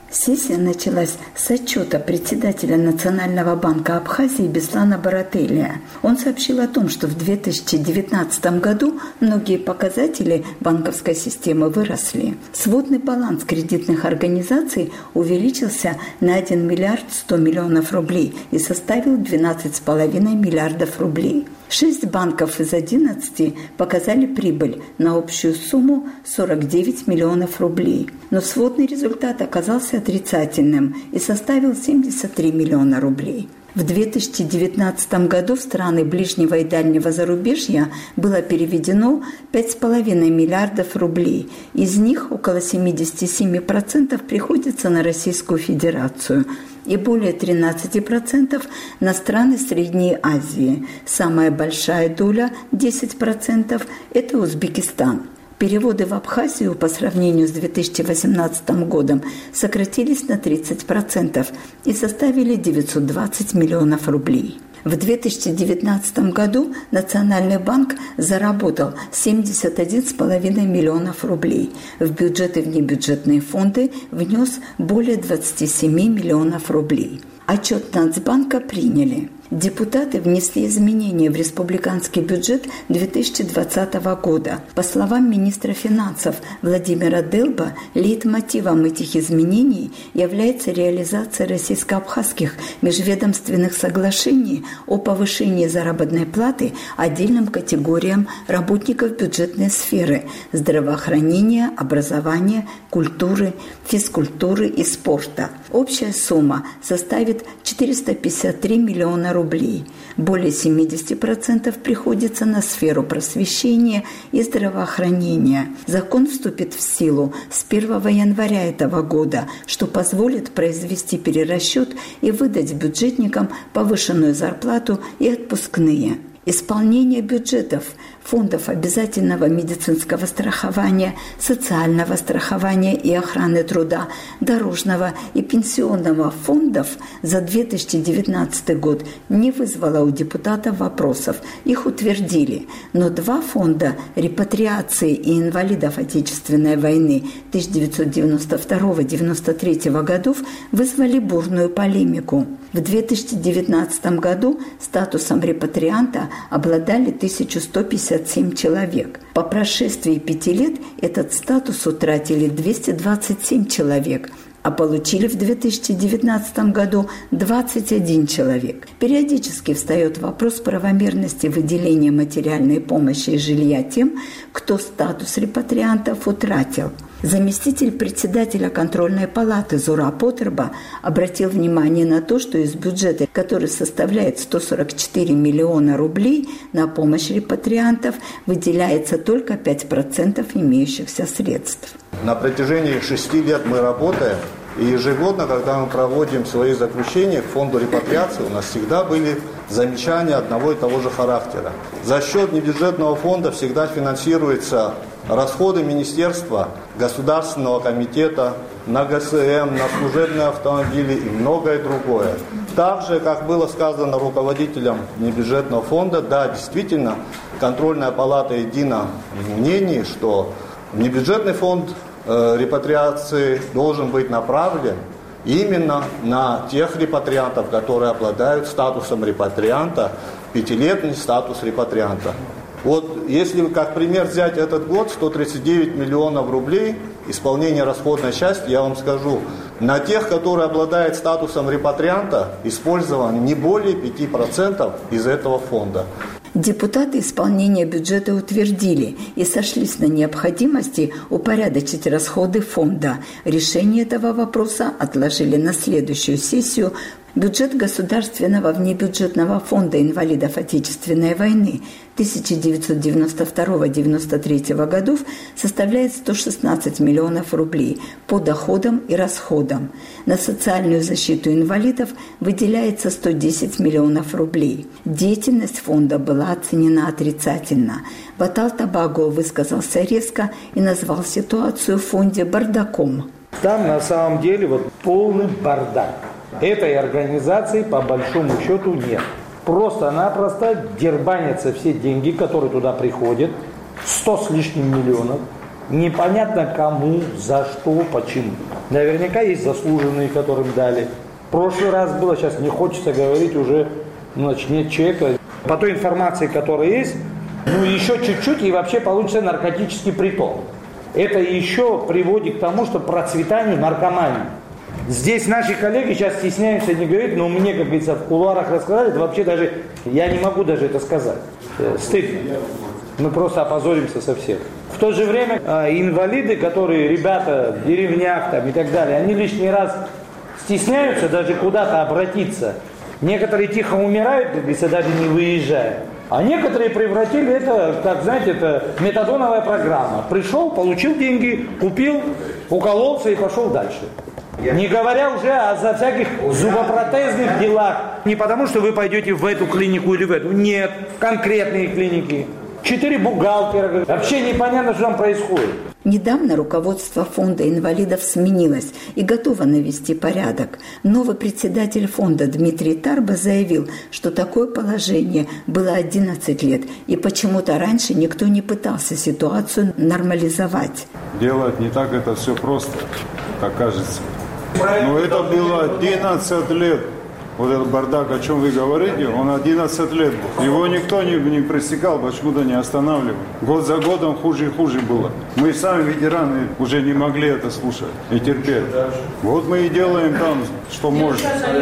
Сессия началась с отчета председателя Национального банка Абхазии Беслана Барателия. Он сообщил о том, что в две тысячи девятнадцатом году многие показатели банковской системы выросли. Сводный баланс кредитных организаций увеличился на один миллиард сто миллионов рублей и составил двенадцать с половиной миллиардов рублей. Шесть банков из одиннадцати показали прибыль на общую сумму сорок девять миллионов рублей. Но сводный результат оказался отрицательным и составил семьдесят три миллиона рублей. В две тысячи девятнадцатом году в страны ближнего и дальнего зарубежья было переведено пять с половиной миллиардов рублей. Из них около семьдесят семь процентов приходится на Российскую Федерацию и более тринадцать процентов на страны Средней Азии. Самая большая доля, десять процентов, это Узбекистан. Переводы в Абхазию по сравнению с две тысячи восемнадцатым годом сократились на тридцать процентов и составили девятьсот двадцать миллионов рублей. В две тысячи девятнадцатом году Национальный банк заработал семьдесят один с половиной миллионов рублей. В бюджет и внебюджетные фонды внес более двадцать семь миллионов рублей. Отчет Нацбанка приняли. Депутаты внесли изменения в республиканский бюджет две тысячи двадцатого года. По словам министра финансов Владимира Делба, лейтмотивом этих изменений является реализация российско-абхазских межведомственных соглашений о повышении заработной платы отдельным категориям работников бюджетной сферы – здравоохранения, образования, культуры, физкультуры и спорта. Общая сумма составит четыреста пятьдесят три миллиона рублей. Более семьдесят процентов приходится на сферу просвещения и здравоохранения. Закон вступит в силу с первого января этого года, что позволит произвести перерасчет и выдать бюджетникам повышенную зарплату и отпускные. Исполнение бюджетов фондов обязательного медицинского страхования, социального страхования и охраны труда, дорожного и пенсионного фондов за две тысячи девятнадцатый год не вызвало у депутатов вопросов. Их утвердили. Но два фонда репатриации и инвалидов Отечественной войны тысяча девятьсот девяносто второго — девяносто третьего годов вызвали бурную полемику. В две тысячи девятнадцатом году статусом репатрианта обладали тысяча сто пятьдесят семь человек. По прошествии пяти лет этот статус утратили двести двадцать семь человек, а получили в две тысячи девятнадцатом году двадцать один человек. Периодически встает вопрос правомерности выделения материальной помощи и жилья тем, кто статус репатриантов утратил. Заместитель председателя контрольной палаты Зура Потерба обратил внимание на то, что из бюджета, который составляет сто сорок четыре миллиона рублей, на помощь репатриантов выделяется только пять процентов имеющихся средств. На протяжении шести лет мы работаем, и ежегодно, когда мы проводим свои заключения к фонду репатриации, у нас всегда были замечания одного и того же характера. За счет небюджетного фонда всегда финансируются расходы министерства, государственного комитета, на ГСМ, на служебные автомобили и многое другое. Также, как было сказано руководителем небюджетного фонда, да, действительно, контрольная палата едина в мнении, что небюджетный фонд э, репатриации должен быть направлен именно на тех репатриантов, которые обладают статусом репатрианта, пятилетний статус репатрианта. Вот если как пример взять этот год, сто тридцать девять миллионов рублей, исполнение расходной части, я вам скажу, на тех, которые обладают статусом репатрианта, использовано не более пяти процентов из этого фонда. Депутаты исполнение бюджета утвердили и сошлись на необходимости упорядочить расходы фонда. Решение этого вопроса отложили на следующую сессию. Бюджет Государственного внебюджетного фонда инвалидов Отечественной войны тысяча девятьсот девяносто второго — девяносто третьего годов составляет сто шестнадцать миллионов рублей по доходам и расходам. На социальную защиту инвалидов выделяется сто десять миллионов рублей. Деятельность фонда была оценена отрицательно. Батал Табаго высказался резко и назвал ситуацию в фонде бардаком. Там на самом деле вот полный бардак. Этой организации по большому счету нет. Просто-напросто дербанятся все деньги, которые туда приходят, сто с лишним миллионов. Непонятно кому, за что, почему. Наверняка есть заслуженные, которым дали. В прошлый раз было, сейчас не хочется говорить уже, значит, нет чека. По той информации, которая есть, ну еще чуть-чуть и вообще получится наркотический приток. Это еще приводит к тому, что процветанию наркомании. Здесь наши коллеги сейчас стесняются не говорить, но мне, как говорится, в кулуарах рассказали, это вообще даже, я не могу даже это сказать. Стыдно. Мы просто опозоримся со всех. В то же время э, инвалиды, которые, ребята в деревнях там, и так далее, они лишний раз стесняются даже куда-то обратиться. Некоторые тихо умирают, как говорится, даже не выезжая. А некоторые превратили это, как знаете, это метадоновая программа. Пришел, получил деньги, купил, укололся и пошел дальше. Не говоря уже о за всяких зубопротезных делах. Не потому, что вы пойдете в эту клинику или в эту. Нет, конкретные клиники. Четыре бухгалтера. Вообще непонятно, что там происходит. Недавно руководство фонда инвалидов сменилось и готово навести порядок. Новый председатель фонда Дмитрий Тарба заявил, что такое положение было одиннадцать лет, и почему-то раньше никто не пытался ситуацию нормализовать. Делать не так это все просто, как кажется. Но это было одиннадцать лет. Вот этот бардак, о чем вы говорите, он одиннадцать лет был. Его никто не, не пресекал, почему-то не останавливал. Год за годом хуже и хуже было. Мы сами, ветераны, уже не могли это слушать и терпеть. Вот мы и делаем там, что можем.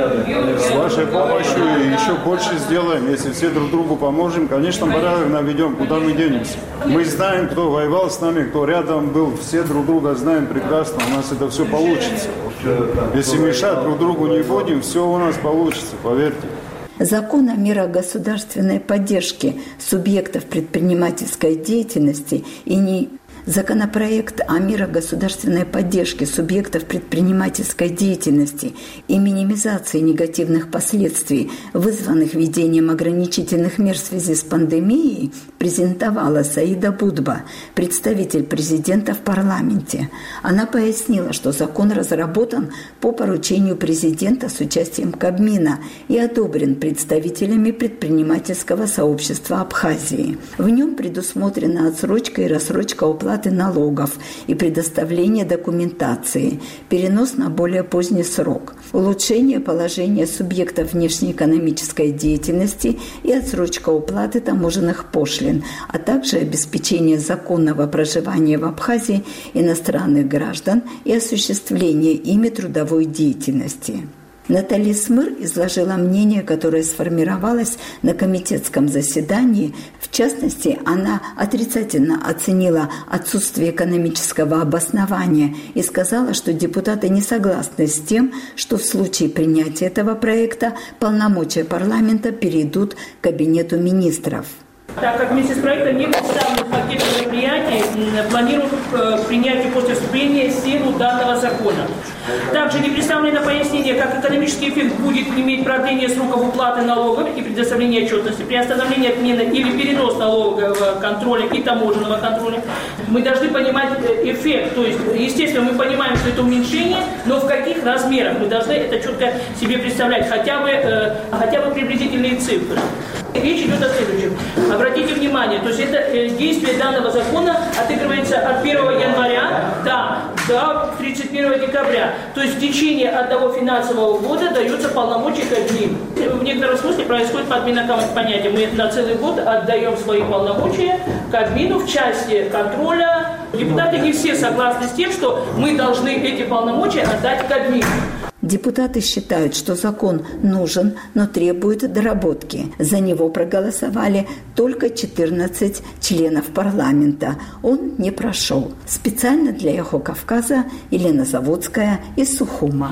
С вашей помощью и еще больше сделаем. Если все друг другу поможем, конечно, порядок наведем, куда мы денемся. Мы знаем, кто воевал с нами, кто рядом был. Все друг друга знаем прекрасно. У нас это все получится. Если мешать друг другу не будем, все у нас получится, поверьте. Закон о мерах государственной поддержки субъектов предпринимательской деятельности и не... Законопроект о мерах государственной поддержки субъектов предпринимательской деятельности и минимизации негативных последствий, вызванных введением ограничительных мер в связи с пандемией, презентовала Саида Будба, представитель президента в парламенте. Она пояснила, что закон разработан по поручению президента с участием Кабмина и одобрен представителями предпринимательского сообщества Абхазии. В нем предусмотрена отсрочка и рассрочка уплаты налогов и предоставление документации, перенос на более поздний срок, улучшение положения субъектов внешнеэкономической деятельности и отсрочка уплаты таможенных пошлин, а также обеспечение законного проживания в Абхазии иностранных граждан и осуществление ими трудовой деятельности. Наталья Смыр изложила мнение, которое сформировалось на комитетском заседании. В частности, она отрицательно оценила отсутствие экономического обоснования и сказала, что депутаты не согласны с тем, что в случае принятия этого проекта полномочия парламента перейдут к Кабинету министров. Так как вместе с проектом не представлены пакеты мероприятий, планируют принятие после вступления в силу данного закона. Также не представлено пояснение, как экономический эффект будет иметь продление сроков уплаты налогов и предоставления отчетности при остановлении отмены или перенос налогового контроля и таможенного контроля. Мы должны понимать эффект, то есть, естественно, мы понимаем, что это уменьшение, но в каких размерах мы должны это четко себе представлять, хотя бы, э, хотя бы приблизительные цифры. Речь идет о следующем. Обратите внимание, то есть это э, действие данного закона отыгрывается от первого января до, до тридцать первого декабря. То есть в течение одного финансового года даются полномочия Кабмину. В некотором смысле происходит подмена понятия. Мы на целый год отдаем свои полномочия Кабмину в части контроля. Депутаты не все согласны с тем, что мы должны эти полномочия отдать Кабмину. Депутаты считают, что закон нужен, но требует доработки. За него проголосовали только четырнадцать членов парламента. Он не прошел. Специально для «Эхо Кавказа» Елена Заводская из Сухума.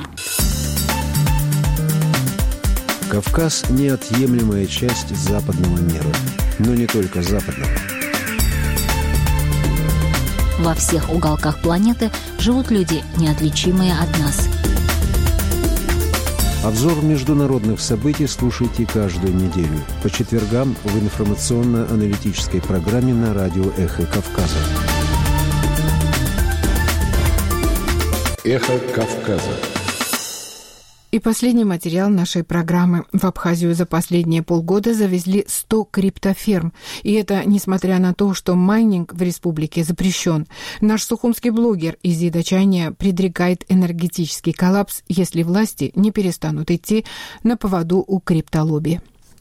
Кавказ – неотъемлемая часть западного мира. Но не только западного. Во всех уголках планеты живут люди, неотличимые от нас. Обзор международных событий слушайте каждую неделю по четвергам в информационно-аналитической программе на радио «Эхо Кавказа». «Эхо Кавказа». И последний материал нашей программы. В Абхазию за последние полгода завезли сто криптоферм. И это несмотря на то, что майнинг в республике запрещен. Наш сухумский блогер Изида Чайния предрекает энергетический коллапс, если власти не перестанут идти на поводу у криптолобби.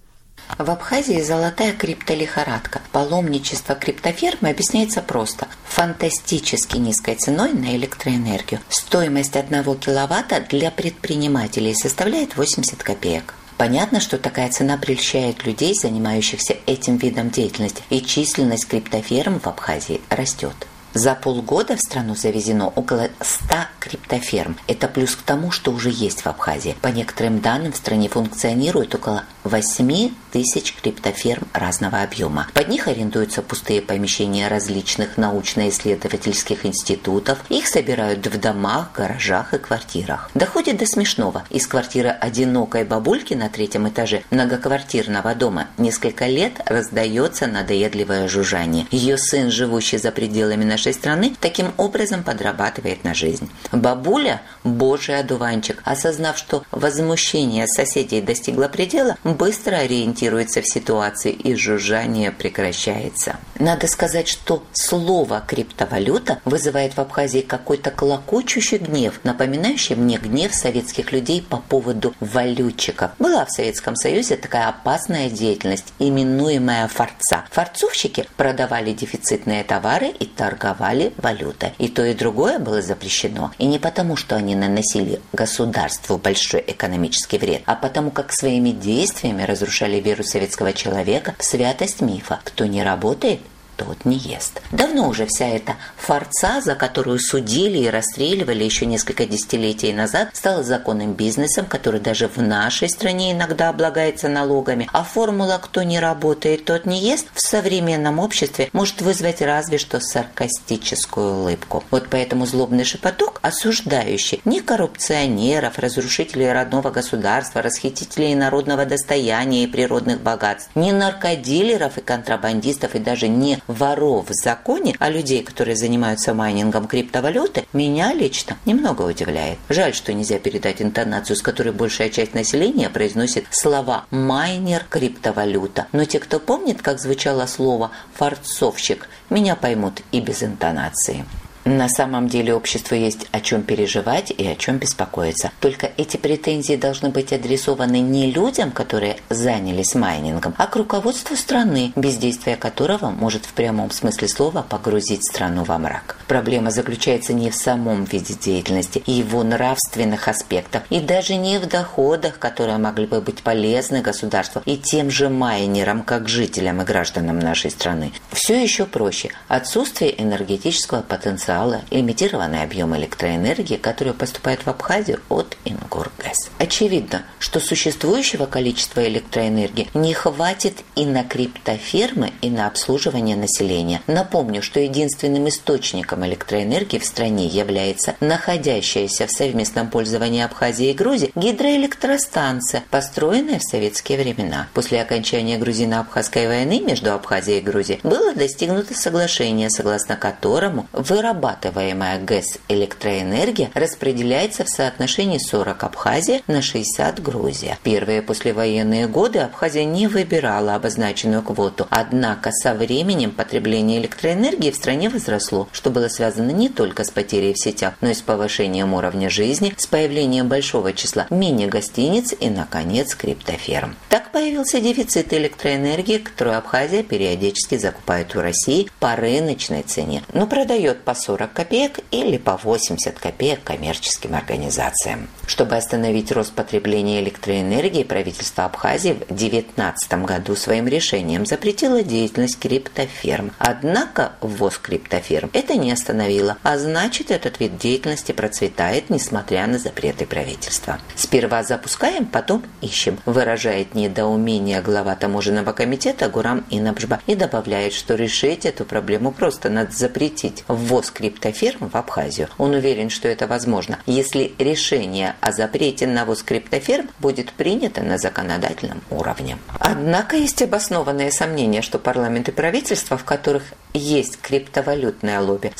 В Абхазии золотая криптолихорадка. Паломничество криптофермы объясняется просто. Фантастически низкой ценой на электроэнергию. Стоимость одного киловатта для предпринимателей составляет восемьдесят копеек. Понятно, что такая цена прельщает людей, занимающихся этим видом деятельности, и численность криптоферм в Абхазии растет. За полгода в страну завезено около ста криптоферм. Это плюс к тому, что уже есть в Абхазии. По некоторым данным, в стране функционирует около восемь тысяч криптоферм разного объема. Под них арендуются пустые помещения различных научно-исследовательских институтов. Их собирают в домах, гаражах и квартирах. Доходит до смешного. Из квартиры одинокой бабульки на третьем этаже многоквартирного дома несколько лет раздается надоедливое жужжание. Ее сын, живущий за пределами нашей страны, таким образом подрабатывает на жизнь. Бабуля, божий одуванчик, осознав, что возмущение соседей достигло предела, быстро ориентируется в ситуации, и жужжание прекращается. Надо сказать, что слово «криптовалюта» вызывает в Абхазии какой-то клокочущий гнев, напоминающий мне гнев советских людей по поводу валютчиков. Была в Советском Союзе такая опасная деятельность, именуемая форца. Форцовщики продавали дефицитные товары и торговали валютой. И то, и другое было запрещено. И не потому, что они наносили государству большой экономический вред, а потому как своими действиями разрушали веру советского человека в святость мифа. Кто не работает, тот не ест. Давно уже вся эта форца, за которую судили и расстреливали еще несколько десятилетий назад, стала законным бизнесом, который даже в нашей стране иногда облагается налогами. А формула «кто не работает, тот не ест» в современном обществе может вызвать разве что саркастическую улыбку. Вот поэтому злобный шепоток, осуждающий не коррупционеров, разрушителей родного государства, расхитителей народного достояния и природных богатств, не наркодилеров и контрабандистов, и даже не воров в законе, а людей, которые занимаются майнингом криптовалюты, меня лично немного удивляет. Жаль, что нельзя передать интонацию, с которой большая часть населения произносит слова «майнер», «криптовалюта». Но те, кто помнит, как звучало слово «форцовщик», меня поймут и без интонации. На самом деле обществу есть о чем переживать и о чем беспокоиться. Только эти претензии должны быть адресованы не людям, которые занялись майнингом, а к руководству страны, бездействие которого может в прямом смысле слова погрузить страну во мрак. Проблема заключается не в самом виде деятельности и его нравственных аспектах, и даже не в доходах, которые могли бы быть полезны государству и тем же майнерам, как жителям и гражданам нашей страны. Все еще проще. Отсутствие энергетического потенциала, лимитированный объем электроэнергии, который поступает в Абхазию от Ингургэс. Очевидно, что существующего количества электроэнергии не хватит и на криптофермы, и на обслуживание населения. Напомню, что единственным источником электроэнергии в стране является находящаяся в совместном пользовании Абхазии и Грузии гидроэлектростанция, построенная в советские времена. После окончания грузино-абхазской войны между Абхазией и Грузией было достигнуто соглашение, согласно которому вырабатывание Вырабатываемая ГЭС электроэнергия распределяется в соотношении сорок Абхазия на шестьдесят Грузия. Первые послевоенные годы Абхазия не выбирала обозначенную квоту, однако со временем потребление электроэнергии в стране возросло, что было связано не только с потерей в сетях, но и с повышением уровня жизни, с появлением большого числа мини-гостиниц и, наконец, криптоферм. Так появился дефицит электроэнергии, которую Абхазия периодически закупает у России по рыночной цене, но продает по сорок копеек или по восемьдесят копеек коммерческим организациям. Чтобы остановить рост потребления электроэнергии, правительство Абхазии в две тысячи девятнадцатом году своим решением запретило деятельность криптоферм. Однако ввоз криптоферм это не остановило, а значит, этот вид деятельности процветает, несмотря на запреты правительства. Сперва запускаем, потом ищем, выражает недоумение глава таможенного комитета Гурам Инабжба и добавляет, что решить эту проблему просто надо запретить ввоз криптоферм в Абхазию. Он уверен, что это возможно, если решение о запрете на ввоз криптоферм будет принято на законодательном уровне. Однако есть обоснованные сомнения, что парламент и правительство, в которых есть криптовалютное лобби,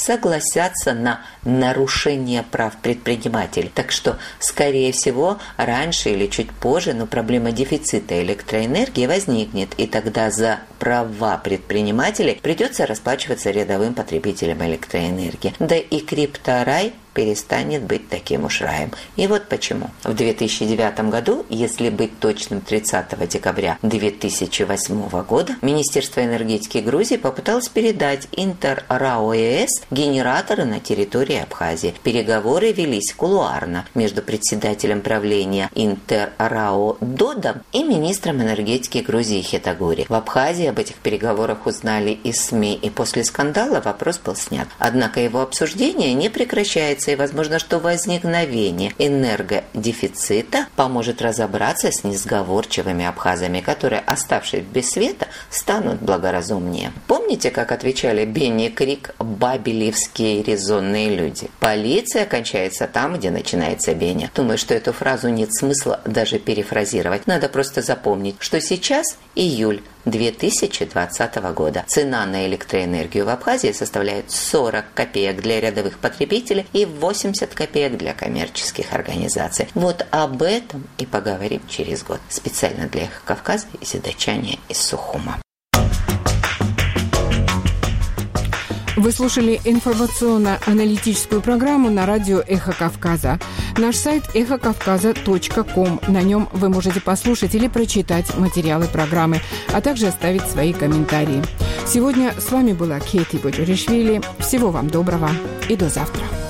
согласятся на нарушение прав предпринимателей. Так что, скорее всего, раньше или чуть позже, но проблема дефицита электроэнергии возникнет, и тогда за права предпринимателей придется расплачиваться рядовым потребителям электроэнергии. Да и крипторай перестанет быть таким уж раем. И вот почему. В две тысячи девятом году, если быть точным, тридцатого декабря две тысячи восьмого года, Министерство энергетики Грузии попыталось передать Интер-РАО ЭС генераторы на территории Абхазии. Переговоры велись кулуарно между председателем правления Интер-РАО Додом и министром энергетики Грузии Хетагури. В Абхазии об этих переговорах узнали из СМИ, и после скандала вопрос был снят. Однако его обсуждение не прекращается, и возможно, что возникновение энергодефицита поможет разобраться с несговорчивыми абхазами, которые, оставшись без света, станут благоразумнее. Помните, как отвечали Бенни Крик бабелевские резонные люди? Полиция кончается там, где начинается Беня. Думаю, что эту фразу нет смысла даже перефразировать. Надо просто запомнить, что сейчас июль две тысячи двадцатого года. Цена на электроэнергию в Абхазии составляет сорок копеек для рядовых потребителей и восемьдесят копеек для коммерческих организаций. Вот об этом и поговорим через год. Специально для Эхо Кавказа и задачане из Сухума. Вы слушали информационно-аналитическую программу на радио «Эхо Кавказа». Наш сайт эхо кавказа точка ком. На нем вы можете послушать или прочитать материалы программы, а также оставить свои комментарии. Сегодня с вами была Кейти Боджоришвили. Всего вам доброго и до завтра.